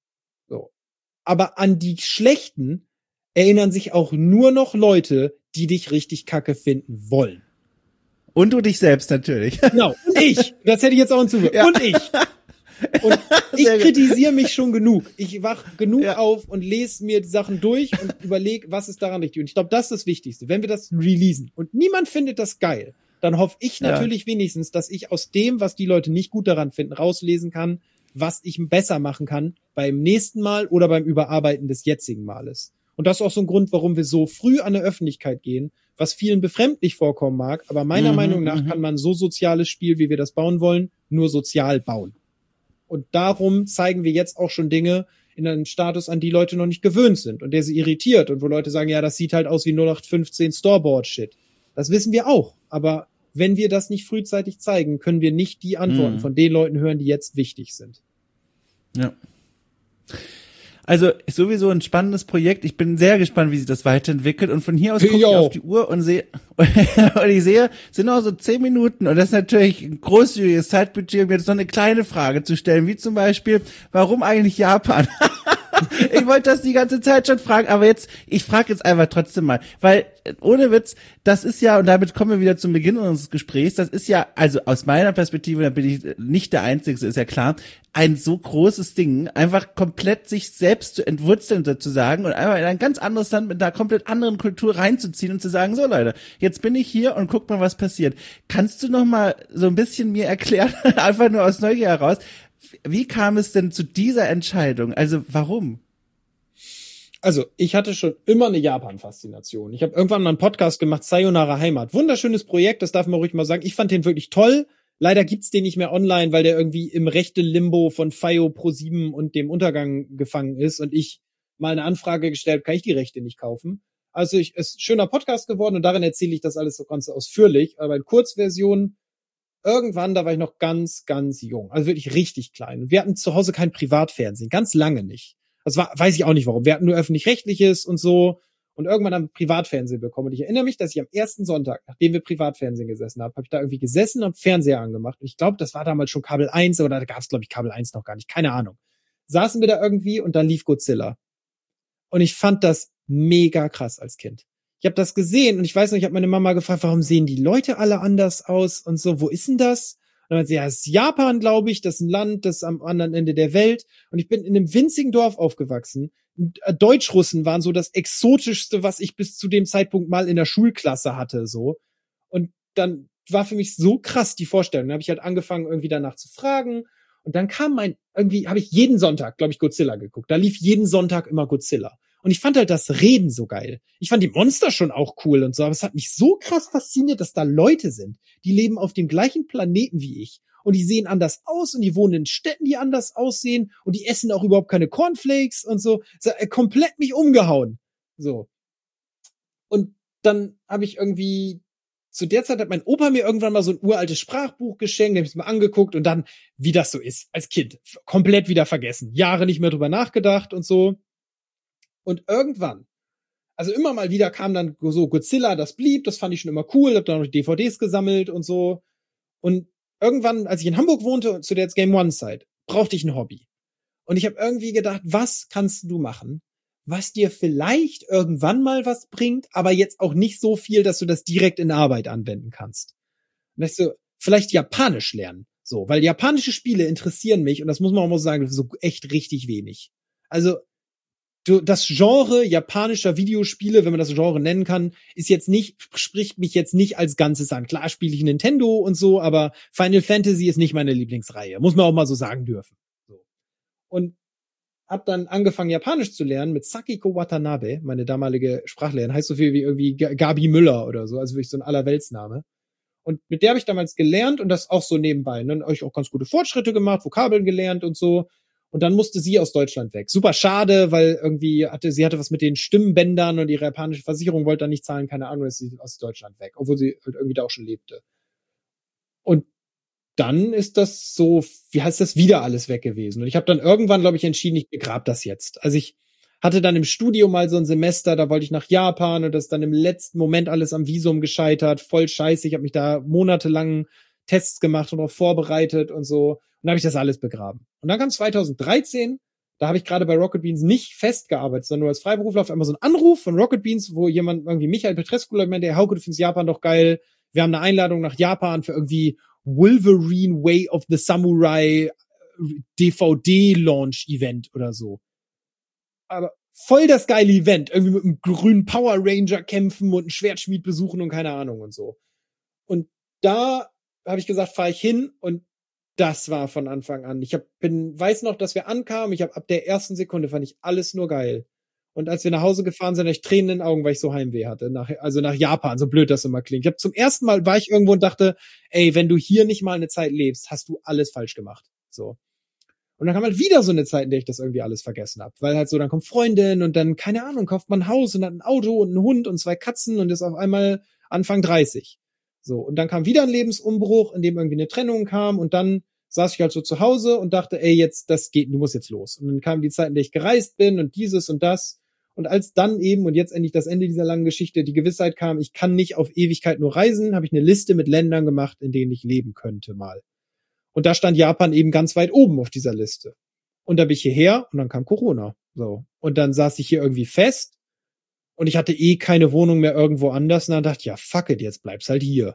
So. Aber an die schlechten erinnern sich auch nur noch Leute, die dich richtig kacke finden wollen. Und du dich selbst natürlich. Genau. Und ich. Das hätte ich jetzt auch hinzugefügt. Ja. Und ich. Und ich kritisiere mich schon genug. Ich wach genug ja. auf und lese mir die Sachen durch und überlege, was ist daran richtig. Und ich glaube, das ist das Wichtigste. Wenn wir das releasen und niemand findet das geil, dann hoffe ich natürlich ja. wenigstens, dass ich aus dem, was die Leute nicht gut daran finden, rauslesen kann, was ich besser machen kann beim nächsten Mal oder beim Überarbeiten des jetzigen Males. Und das ist auch so ein Grund, warum wir so früh an der Öffentlichkeit gehen, was vielen befremdlich vorkommen mag, aber meiner mhm, Meinung nach m- kann man so soziales Spiel, wie wir das bauen wollen, nur sozial bauen. Und darum zeigen wir jetzt auch schon Dinge in einem Status, an die Leute noch nicht gewöhnt sind und der sie irritiert und wo Leute sagen, ja, das sieht halt aus wie null acht fünfzehn Storeboard-Shit. Das wissen wir auch, aber wenn wir das nicht frühzeitig zeigen, können wir nicht die Antworten mhm. von den Leuten hören, die jetzt wichtig sind. Ja. Also sowieso ein spannendes Projekt. Ich bin sehr gespannt, wie sich das weiterentwickelt. Und von hier aus gucke ich auf die Uhr und sehe, und ich sehe, es sind noch so zehn Minuten. Und das ist natürlich ein großzügiges Zeitbudget, um mir jetzt noch eine kleine Frage zu stellen, wie zum Beispiel, warum eigentlich Japan? Ich wollte das die ganze Zeit schon fragen, aber jetzt, ich frage jetzt einfach trotzdem mal, weil ohne Witz, das ist ja, und damit kommen wir wieder zum Beginn unseres Gesprächs, das ist ja, also aus meiner Perspektive, da bin ich nicht der Einzige, ist ja klar, ein so großes Ding, einfach komplett sich selbst zu entwurzeln sozusagen und einfach in ein ganz anderes Land mit einer komplett anderen Kultur reinzuziehen und zu sagen, so Leute, jetzt bin ich hier und guck mal, was passiert. Kannst du noch mal so ein bisschen mir erklären, einfach nur aus Neugier heraus, wie kam es denn zu dieser Entscheidung? Also warum? Also ich hatte schon immer eine Japan-Faszination. Ich habe irgendwann mal einen Podcast gemacht, Sayonara Heimat. Wunderschönes Projekt, das darf man ruhig mal sagen. Ich fand den wirklich toll. Leider gibt's den nicht mehr online, weil der irgendwie im rechte Limbo von Fayo ProSieben und dem Untergang gefangen ist und ich mal eine Anfrage gestellt, kann ich die Rechte nicht kaufen. Also ich, es ist ein schöner Podcast geworden und darin erzähle ich das alles so ganz ausführlich. Aber in Kurzversion irgendwann, da war ich noch ganz, ganz jung. Also wirklich richtig klein. Und wir hatten zu Hause kein Privatfernsehen. Ganz lange nicht. Das war, weiß ich auch nicht warum. Wir hatten nur öffentlich-rechtliches und so. Und irgendwann haben wir Privatfernsehen bekommen. Und ich erinnere mich, dass ich am ersten Sonntag, nachdem wir Privatfernsehen gesessen haben, habe ich da irgendwie gesessen und Fernseher angemacht. Und ich glaube, das war damals schon Kabel eins oder da gab es, glaube ich, Kabel eins noch gar nicht. Keine Ahnung. Saßen wir da irgendwie und dann lief Godzilla. Und ich fand das mega krass als Kind. Ich habe das gesehen und ich weiß noch, ich habe meine Mama gefragt, warum sehen die Leute alle anders aus und so, wo ist denn das? Und dann hat sie, ja, das ist Japan, glaube ich, das ist ein Land, das ist am anderen Ende der Welt. Und ich bin in einem winzigen Dorf aufgewachsen. Deutschrussen waren so das Exotischste, was ich bis zu dem Zeitpunkt mal in der Schulklasse hatte, so. Und dann war für mich so krass die Vorstellung. Dann habe ich halt angefangen, irgendwie danach zu fragen. Und dann kam mein, irgendwie habe ich jeden Sonntag, glaube ich, Godzilla geguckt. Da lief jeden Sonntag immer Godzilla. Und ich fand halt das Reden so geil. Ich fand die Monster schon auch cool und so, aber es hat mich so krass fasziniert, dass da Leute sind, die leben auf dem gleichen Planeten wie ich. Und die sehen anders aus und die wohnen in Städten, die anders aussehen und die essen auch überhaupt keine Cornflakes und so. Das hat komplett mich umgehauen. So. Und dann habe ich irgendwie, zu der Zeit hat mein Opa mir irgendwann mal so ein uraltes Sprachbuch geschenkt, hab ich es mal angeguckt und dann, wie das so ist, als Kind, komplett wieder vergessen. Jahre nicht mehr drüber nachgedacht und so. Und irgendwann also immer mal wieder kam dann so Godzilla, das blieb, das fand ich schon immer cool, hab dann noch D V Ds gesammelt und so. Und irgendwann, als ich in Hamburg wohnte, zu der Game One-Zeit, brauchte ich ein Hobby. Und ich habe irgendwie gedacht, was kannst du machen, was dir vielleicht irgendwann mal was bringt, aber jetzt auch nicht so viel, dass du das direkt in Arbeit anwenden kannst. Und ich so, vielleicht Japanisch lernen. So, weil japanische Spiele interessieren mich, und das muss man auch mal sagen, so echt richtig wenig. Also, du, das Genre japanischer Videospiele, wenn man das Genre nennen kann, ist jetzt nicht, spricht mich jetzt nicht als Ganzes an. Klar spiele ich Nintendo und so, aber Final Fantasy ist nicht meine Lieblingsreihe. Muss man auch mal so sagen dürfen. So. Und hab dann angefangen, Japanisch zu lernen mit Sakiko Watanabe, meine damalige Sprachlehrerin. Heißt so viel wie irgendwie Gabi Müller oder so, also wirklich so ein Allerweltsname. Und mit der habe ich damals gelernt und das auch so nebenbei. Und dann habe ich auch ganz gute Fortschritte gemacht, Vokabeln gelernt und so. Und dann musste sie aus Deutschland weg. Super schade, weil irgendwie hatte, sie hatte was mit den Stimmbändern und ihre japanische Versicherung wollte dann nicht zahlen, keine Ahnung, ist sie aus Deutschland weg, obwohl sie halt irgendwie da auch schon lebte. Und dann ist das so, wie heißt das, wieder alles weg gewesen. Und ich habe dann irgendwann, glaube ich, entschieden, ich begrab das jetzt. Also ich hatte dann im Studio mal so ein Semester, da wollte ich nach Japan und das ist dann im letzten Moment alles am Visum gescheitert, voll scheiße. Ich habe mich da monatelang Tests gemacht und auch vorbereitet und so. Und dann habe ich das alles begraben. Und dann kam zwanzig dreizehn, da habe ich gerade bei Rocket Beans nicht festgearbeitet, sondern nur als Freiberufler, auf einmal so ein Anruf von Rocket Beans, wo jemand irgendwie Michael Petrescu meinte, der Hauke, du findest Japan doch geil. Wir haben eine Einladung nach Japan für irgendwie Wolverine Way of the Samurai D V D-Launch-Event oder so. Aber voll das geile Event. Irgendwie mit einem grünen Power Ranger kämpfen und einen Schwertschmied besuchen und keine Ahnung und so. Und da habe ich gesagt, fahre ich hin und das war von Anfang an. Ich hab, bin, weiß noch, dass wir ankamen. Ich habe ab der ersten Sekunde fand ich alles nur geil. Und als wir nach Hause gefahren sind, hatte ich Tränen in den Augen, weil ich so Heimweh hatte. Nach, also nach Japan, so blöd das immer klingt. Ich habe zum ersten Mal war ich irgendwo und dachte, ey, wenn du hier nicht mal eine Zeit lebst, hast du alles falsch gemacht. So. Und dann kam halt wieder so eine Zeit, in der ich das irgendwie alles vergessen habe. Weil halt so, dann kommt Freundin und dann, keine Ahnung, kauft man ein Haus und hat ein Auto und einen Hund und zwei Katzen und ist auf einmal Anfang dreißig. So. Und dann kam wieder ein Lebensumbruch, in dem irgendwie eine Trennung kam und dann saß ich halt so zu Hause und dachte, ey, jetzt, das geht, du musst jetzt los. Und dann kam die Zeit, in der ich gereist bin und dieses und das. Und als dann eben, und jetzt endlich das Ende dieser langen Geschichte, die Gewissheit kam, ich kann nicht auf Ewigkeit nur reisen, habe ich eine Liste mit Ländern gemacht, in denen ich leben könnte mal. Und da stand Japan eben ganz weit oben auf dieser Liste. Und da bin ich hierher und dann kam Corona. So. Und dann saß ich hier irgendwie fest und ich hatte eh keine Wohnung mehr irgendwo anders. Und dann dachte ich, ja, fuck it, jetzt bleib's halt hier.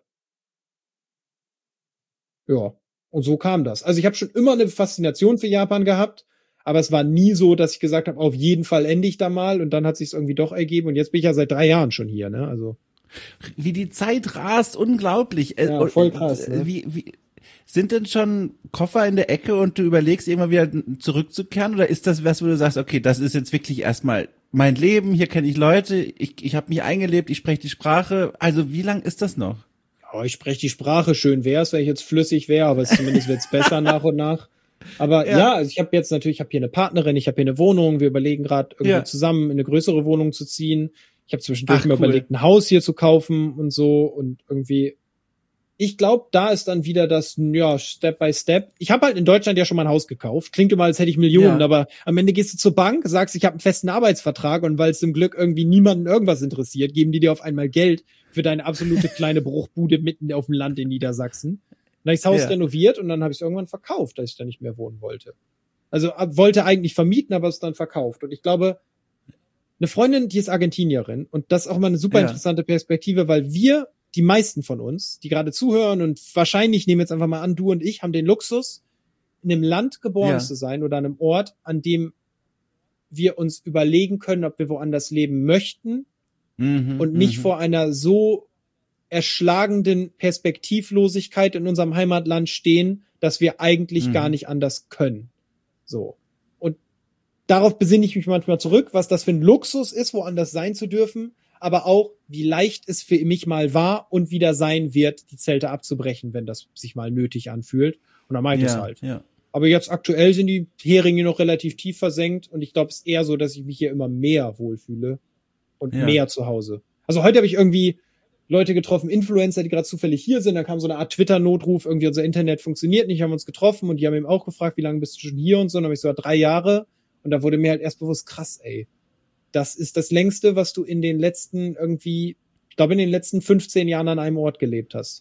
Ja. Und so kam das. Also ich habe schon immer eine Faszination für Japan gehabt, aber es war nie so, dass ich gesagt habe, auf jeden Fall ende ich da mal. Und dann hat sich's irgendwie doch ergeben. Und jetzt bin ich ja seit drei Jahren schon hier, ne? Also wie die Zeit rast, unglaublich. Ja, voll krass. Ne? Wie, wie, sind denn schon Koffer in der Ecke und du überlegst immer wieder zurückzukehren? Oder ist das was, wo du sagst, okay, das ist jetzt wirklich erstmal mein Leben, hier kenne ich Leute, ich, ich habe mich eingelebt, ich spreche die Sprache. Also wie lang ist das noch? Ja, ich spreche die Sprache, schön wär's, wenn ich jetzt flüssig wäre, aber zumindest wird's besser nach und nach. Aber ja, ja also ich habe jetzt natürlich, ich habe hier eine Partnerin, ich habe hier eine Wohnung, wir überlegen gerade irgendwie ja. zusammen in eine größere Wohnung zu ziehen. Ich habe zwischendurch Ach, mir cool. überlegt, ein Haus hier zu kaufen und so und irgendwie, ich glaube, da ist dann wieder das, ja, Step by Step. Ich habe halt in Deutschland ja schon mal ein Haus gekauft. Klingt immer, als hätte ich Millionen, ja. aber am Ende gehst du zur Bank, sagst, ich habe einen festen Arbeitsvertrag und weil es zum Glück irgendwie niemanden irgendwas interessiert, geben die dir auf einmal Geld für deine absolute kleine Bruchbude mitten auf dem Land in Niedersachsen. Dann habe ich das Haus ja. renoviert und dann habe ich es irgendwann verkauft, als ich da nicht mehr wohnen wollte. Also wollte eigentlich vermieten, aber es dann verkauft. Und ich glaube, eine Freundin, die ist Argentinierin und das ist auch mal eine super ja. interessante Perspektive, weil wir, die meisten von uns, die gerade zuhören und wahrscheinlich, nehmen jetzt einfach mal an, du und ich haben den Luxus, in einem Land geboren ja. zu sein oder an einem Ort, an dem wir uns überlegen können, ob wir woanders leben möchten mhm, und nicht mhm. vor einer so erschlagenden Perspektivlosigkeit in unserem Heimatland stehen, dass wir eigentlich mhm. gar nicht anders können. So. Und darauf besinne ich mich manchmal zurück, was das für ein Luxus ist, woanders sein zu dürfen, aber auch, wie leicht es für mich mal war und wieder sein wird, die Zelte abzubrechen, wenn das sich mal nötig anfühlt. Und dann mache ich ja, das halt. Ja. Aber jetzt aktuell sind die Heringe noch relativ tief versenkt und ich glaube, es ist eher so, dass ich mich hier immer mehr wohlfühle und ja. mehr zu Hause. Also heute habe ich irgendwie Leute getroffen, Influencer, die gerade zufällig hier sind. Da kam so eine Art Twitter-Notruf, irgendwie unser Internet funktioniert nicht, haben uns getroffen und die haben eben auch gefragt, wie lange bist du schon hier und so. Und dann habe ich so, drei Jahre. Und da wurde mir halt erst bewusst, krass, ey. das ist das längste, was du in den letzten irgendwie, ich glaube in den letzten fünfzehn Jahren an einem Ort gelebt hast.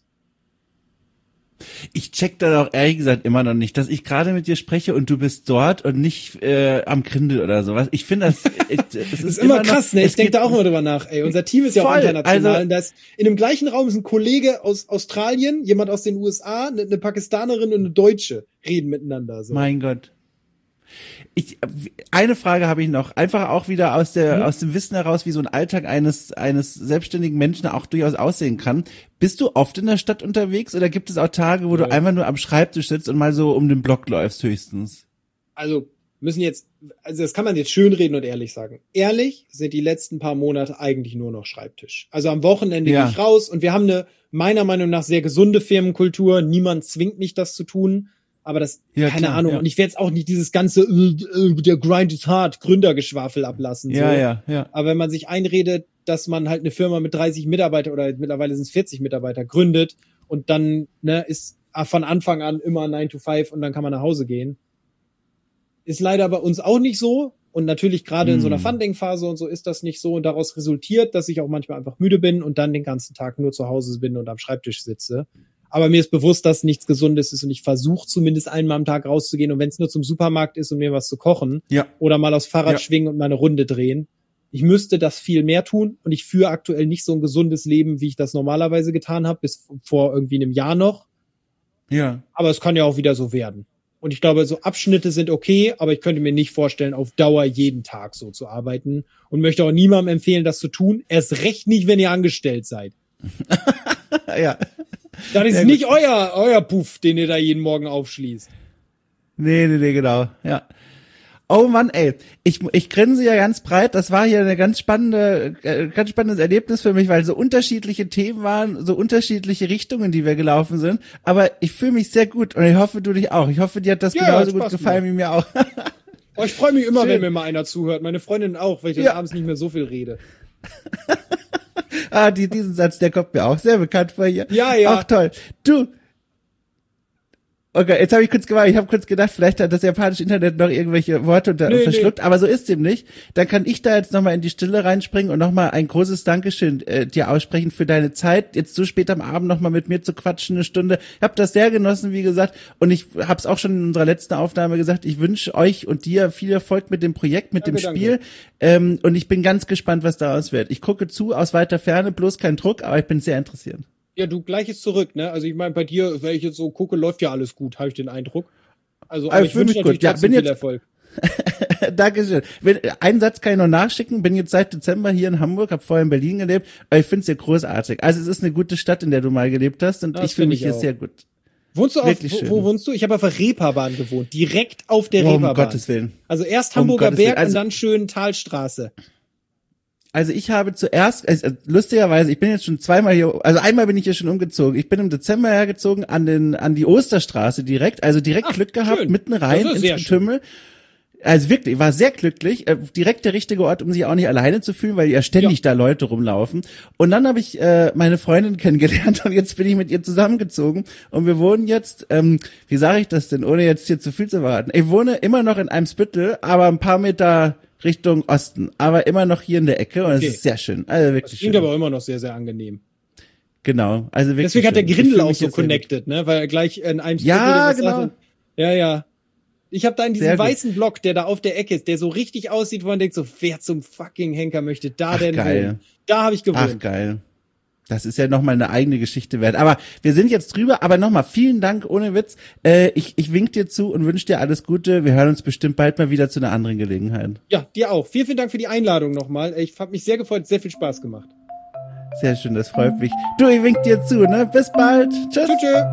Ich check da auch ehrlich gesagt immer noch nicht, dass ich gerade mit dir spreche und du bist dort und nicht äh, am Grindel oder sowas. Ich finde das, es das ist, ist immer krass, noch, ne? Ich denke da auch immer drüber nach. Ey, unser Team ist ja voll, auch international. also, und da ist in dem gleichen Raum ist ein Kollege aus Australien, jemand aus den U S A, eine, eine Pakistanerin und eine Deutsche reden miteinander. So. Mein Gott. Ich, eine Frage habe ich noch, einfach auch wieder aus der, mhm. aus dem Wissen heraus, wie so ein Alltag eines, eines selbstständigen Menschen auch durchaus aussehen kann. Bist du oft in der Stadt unterwegs oder gibt es auch Tage, wo ja. du einfach nur am Schreibtisch sitzt und mal so um den Block läufst höchstens? Also, müssen jetzt, also das kann man jetzt schön reden und ehrlich sagen. Ehrlich sind die letzten paar Monate eigentlich nur noch Schreibtisch. Also am Wochenende ja. gehe ich raus und wir haben eine, meiner Meinung nach, sehr gesunde Firmenkultur. Niemand zwingt mich, das zu tun. Aber das, ja, keine klar, Ahnung. Ja. Und ich werde jetzt auch nicht dieses ganze, äh, der Grind ist hart, Gründergeschwafel ablassen. So. Ja, ja, ja. Aber wenn man sich einredet, dass man halt eine Firma mit dreißig Mitarbeiter oder mittlerweile sind es vierzig Mitarbeiter gründet und dann ne, ist von Anfang an immer nine to five und dann kann man nach Hause gehen. Ist leider bei uns auch nicht so. Und natürlich gerade hm. in so einer Funding-Phase und so ist das nicht so. Und daraus resultiert, dass ich auch manchmal einfach müde bin und dann den ganzen Tag nur zu Hause bin und am Schreibtisch sitze. Aber mir ist bewusst, dass nichts Gesundes ist und ich versuche zumindest einmal am Tag rauszugehen und wenn es nur zum Supermarkt ist, um mir was zu kochen ja. oder mal aufs Fahrrad ja. schwingen und mal eine Runde drehen. Ich müsste das viel mehr tun und ich führe aktuell nicht so ein gesundes Leben, wie ich das normalerweise getan habe, bis vor irgendwie einem Jahr noch. Ja. Aber es kann ja auch wieder so werden. Und ich glaube, so Abschnitte sind okay, aber ich könnte mir nicht vorstellen, auf Dauer jeden Tag so zu arbeiten und möchte auch niemandem empfehlen, das zu tun. Erst recht nicht, wenn ihr angestellt seid. ja. Das ist nicht euer, euer Puff, den ihr da jeden Morgen aufschließt. Nee, nee, nee, genau, ja. Oh Mann, ey, ich, ich grinse ja ganz breit, das war hier eine ganz spannende, äh, ganz spannendes Erlebnis für mich, weil so unterschiedliche Themen waren, so unterschiedliche Richtungen, die wir gelaufen sind, aber ich fühle mich sehr gut und ich hoffe, du dich auch. Ich hoffe, dir hat das ja, genauso gut gefallen mir. wie mir auch. Oh, ich freue mich immer, Schön. wenn mir mal einer zuhört, meine Freundin auch, weil ich dann ja. abends nicht mehr so viel rede. Ah, die, diesen Satz, der kommt mir auch sehr bekannt vor hier. Ja, ja. Ach, toll. Du. Okay, jetzt habe ich kurz gewartet. Ich habe kurz gedacht, vielleicht hat das japanische Internet noch irgendwelche Worte unter, nee, verschluckt, nee. aber so ist dem nicht. Dann kann ich da jetzt nochmal in die Stille reinspringen und nochmal ein großes Dankeschön äh, dir aussprechen für deine Zeit, jetzt so spät am Abend nochmal mit mir zu quatschen, eine Stunde. Ich habe das sehr genossen, wie gesagt, und ich habe es auch schon in unserer letzten Aufnahme gesagt, ich wünsche euch und dir viel Erfolg mit dem Projekt, mit danke, dem Spiel ähm, und ich bin ganz gespannt, was daraus wird. Ich gucke zu aus weiter Ferne, bloß kein Druck, aber ich bin sehr interessiert. Ja, du gleiches zurück, ne? Also ich meine, bei dir, wenn ich jetzt so gucke, läuft ja alles gut, habe ich den Eindruck. Also, aber also ich wünsche natürlich ja, trotzdem bin viel jetzt, Erfolg. Dankeschön. Einen Satz kann ich noch nachschicken. Bin jetzt seit Dezember hier in Hamburg, habe vorher in Berlin gelebt, aber ich finde es hier großartig. Also es ist eine gute Stadt, in der du mal gelebt hast und das ich fühle mich hier auch. sehr gut. Wohnst du auf, wo, wo wohnst du? Ich habe auf der Reeperbahn gewohnt, direkt auf der oh, Reeperbahn. Um Gottes Willen. Also erst Hamburger um Berg also, und dann schön Talstraße. Also ich habe zuerst, also lustigerweise, ich bin jetzt schon zweimal hier, also einmal bin ich hier schon umgezogen. Ich bin im Dezember hergezogen an den an die Osterstraße direkt, also direkt Ach, Glück gehabt, schön. mitten rein ins Getümmel. Also wirklich, ich war sehr glücklich, äh, direkt der richtige Ort, um sich auch nicht alleine zu fühlen, weil ja ständig ja. da Leute rumlaufen. Und dann habe ich äh, meine Freundin kennengelernt und jetzt bin ich mit ihr zusammengezogen und wir wohnen jetzt, ähm, wie sage ich das denn, ohne jetzt hier zu viel zu verraten. Ich wohne immer noch in Eimsbüttel, aber ein paar Meter Richtung Osten, aber immer noch hier in der Ecke und es okay. ist sehr schön. Also wirklich das klingt schön. aber immer noch sehr, sehr angenehm. Genau, also wirklich Deswegen schön. hat der Grindel auch so connected, ne, weil er gleich in einem Ja, genau. Hatte. Ja, ja. Ich habe da in diesem sehr weißen gut. Block, der da auf der Ecke ist, der so richtig aussieht, wo man denkt so, wer zum fucking Henker möchte da Ach, denn geil. wohnen? Da habe ich gewohnt. Ach, geil. Das ist ja nochmal eine eigene Geschichte wert. Aber wir sind jetzt drüber. Aber nochmal vielen Dank, ohne Witz. Äh, ich ich wink dir zu und wünsche dir alles Gute. Wir hören uns bestimmt bald mal wieder zu einer anderen Gelegenheit. Ja, dir auch. Vielen, vielen Dank für die Einladung nochmal. Ich habe mich sehr gefreut, sehr viel Spaß gemacht. Sehr schön, das freut mich. Du, ich wink dir zu, ne? Bis bald. Tschüss. Tschüss. Tschüss.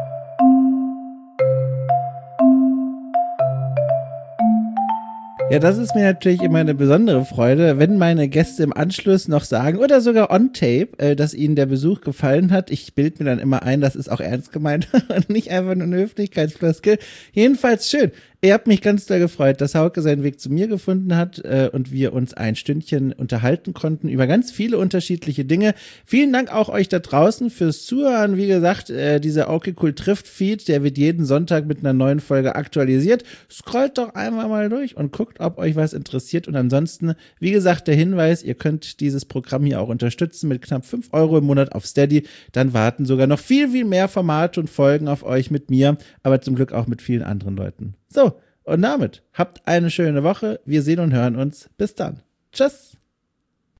Ja, das ist mir natürlich immer eine besondere Freude, wenn meine Gäste im Anschluss noch sagen oder sogar on tape, äh, dass ihnen der Besuch gefallen hat. Ich bilde mir dann immer ein, das ist auch ernst gemeint und nicht einfach nur eine Höflichkeitsfloskel. Jedenfalls schön. Ihr habt mich ganz doll gefreut, dass Hauke seinen Weg zu mir gefunden hat äh, und wir uns ein Stündchen unterhalten konnten über ganz viele unterschiedliche Dinge. Vielen Dank auch euch da draußen fürs Zuhören. Wie gesagt, äh, dieser Okay Cool trifft Feed, der wird jeden Sonntag mit einer neuen Folge aktualisiert. Scrollt doch einmal mal durch und guckt, ob euch was interessiert. Und ansonsten, wie gesagt, der Hinweis, ihr könnt dieses Programm hier auch unterstützen mit knapp fünf Euro im Monat auf Steady. Dann warten sogar noch viel, viel mehr Formate und Folgen auf euch mit mir, aber zum Glück auch mit vielen anderen Leuten. So, und damit habt eine schöne Woche. Wir sehen und hören uns. Bis dann. Tschüss.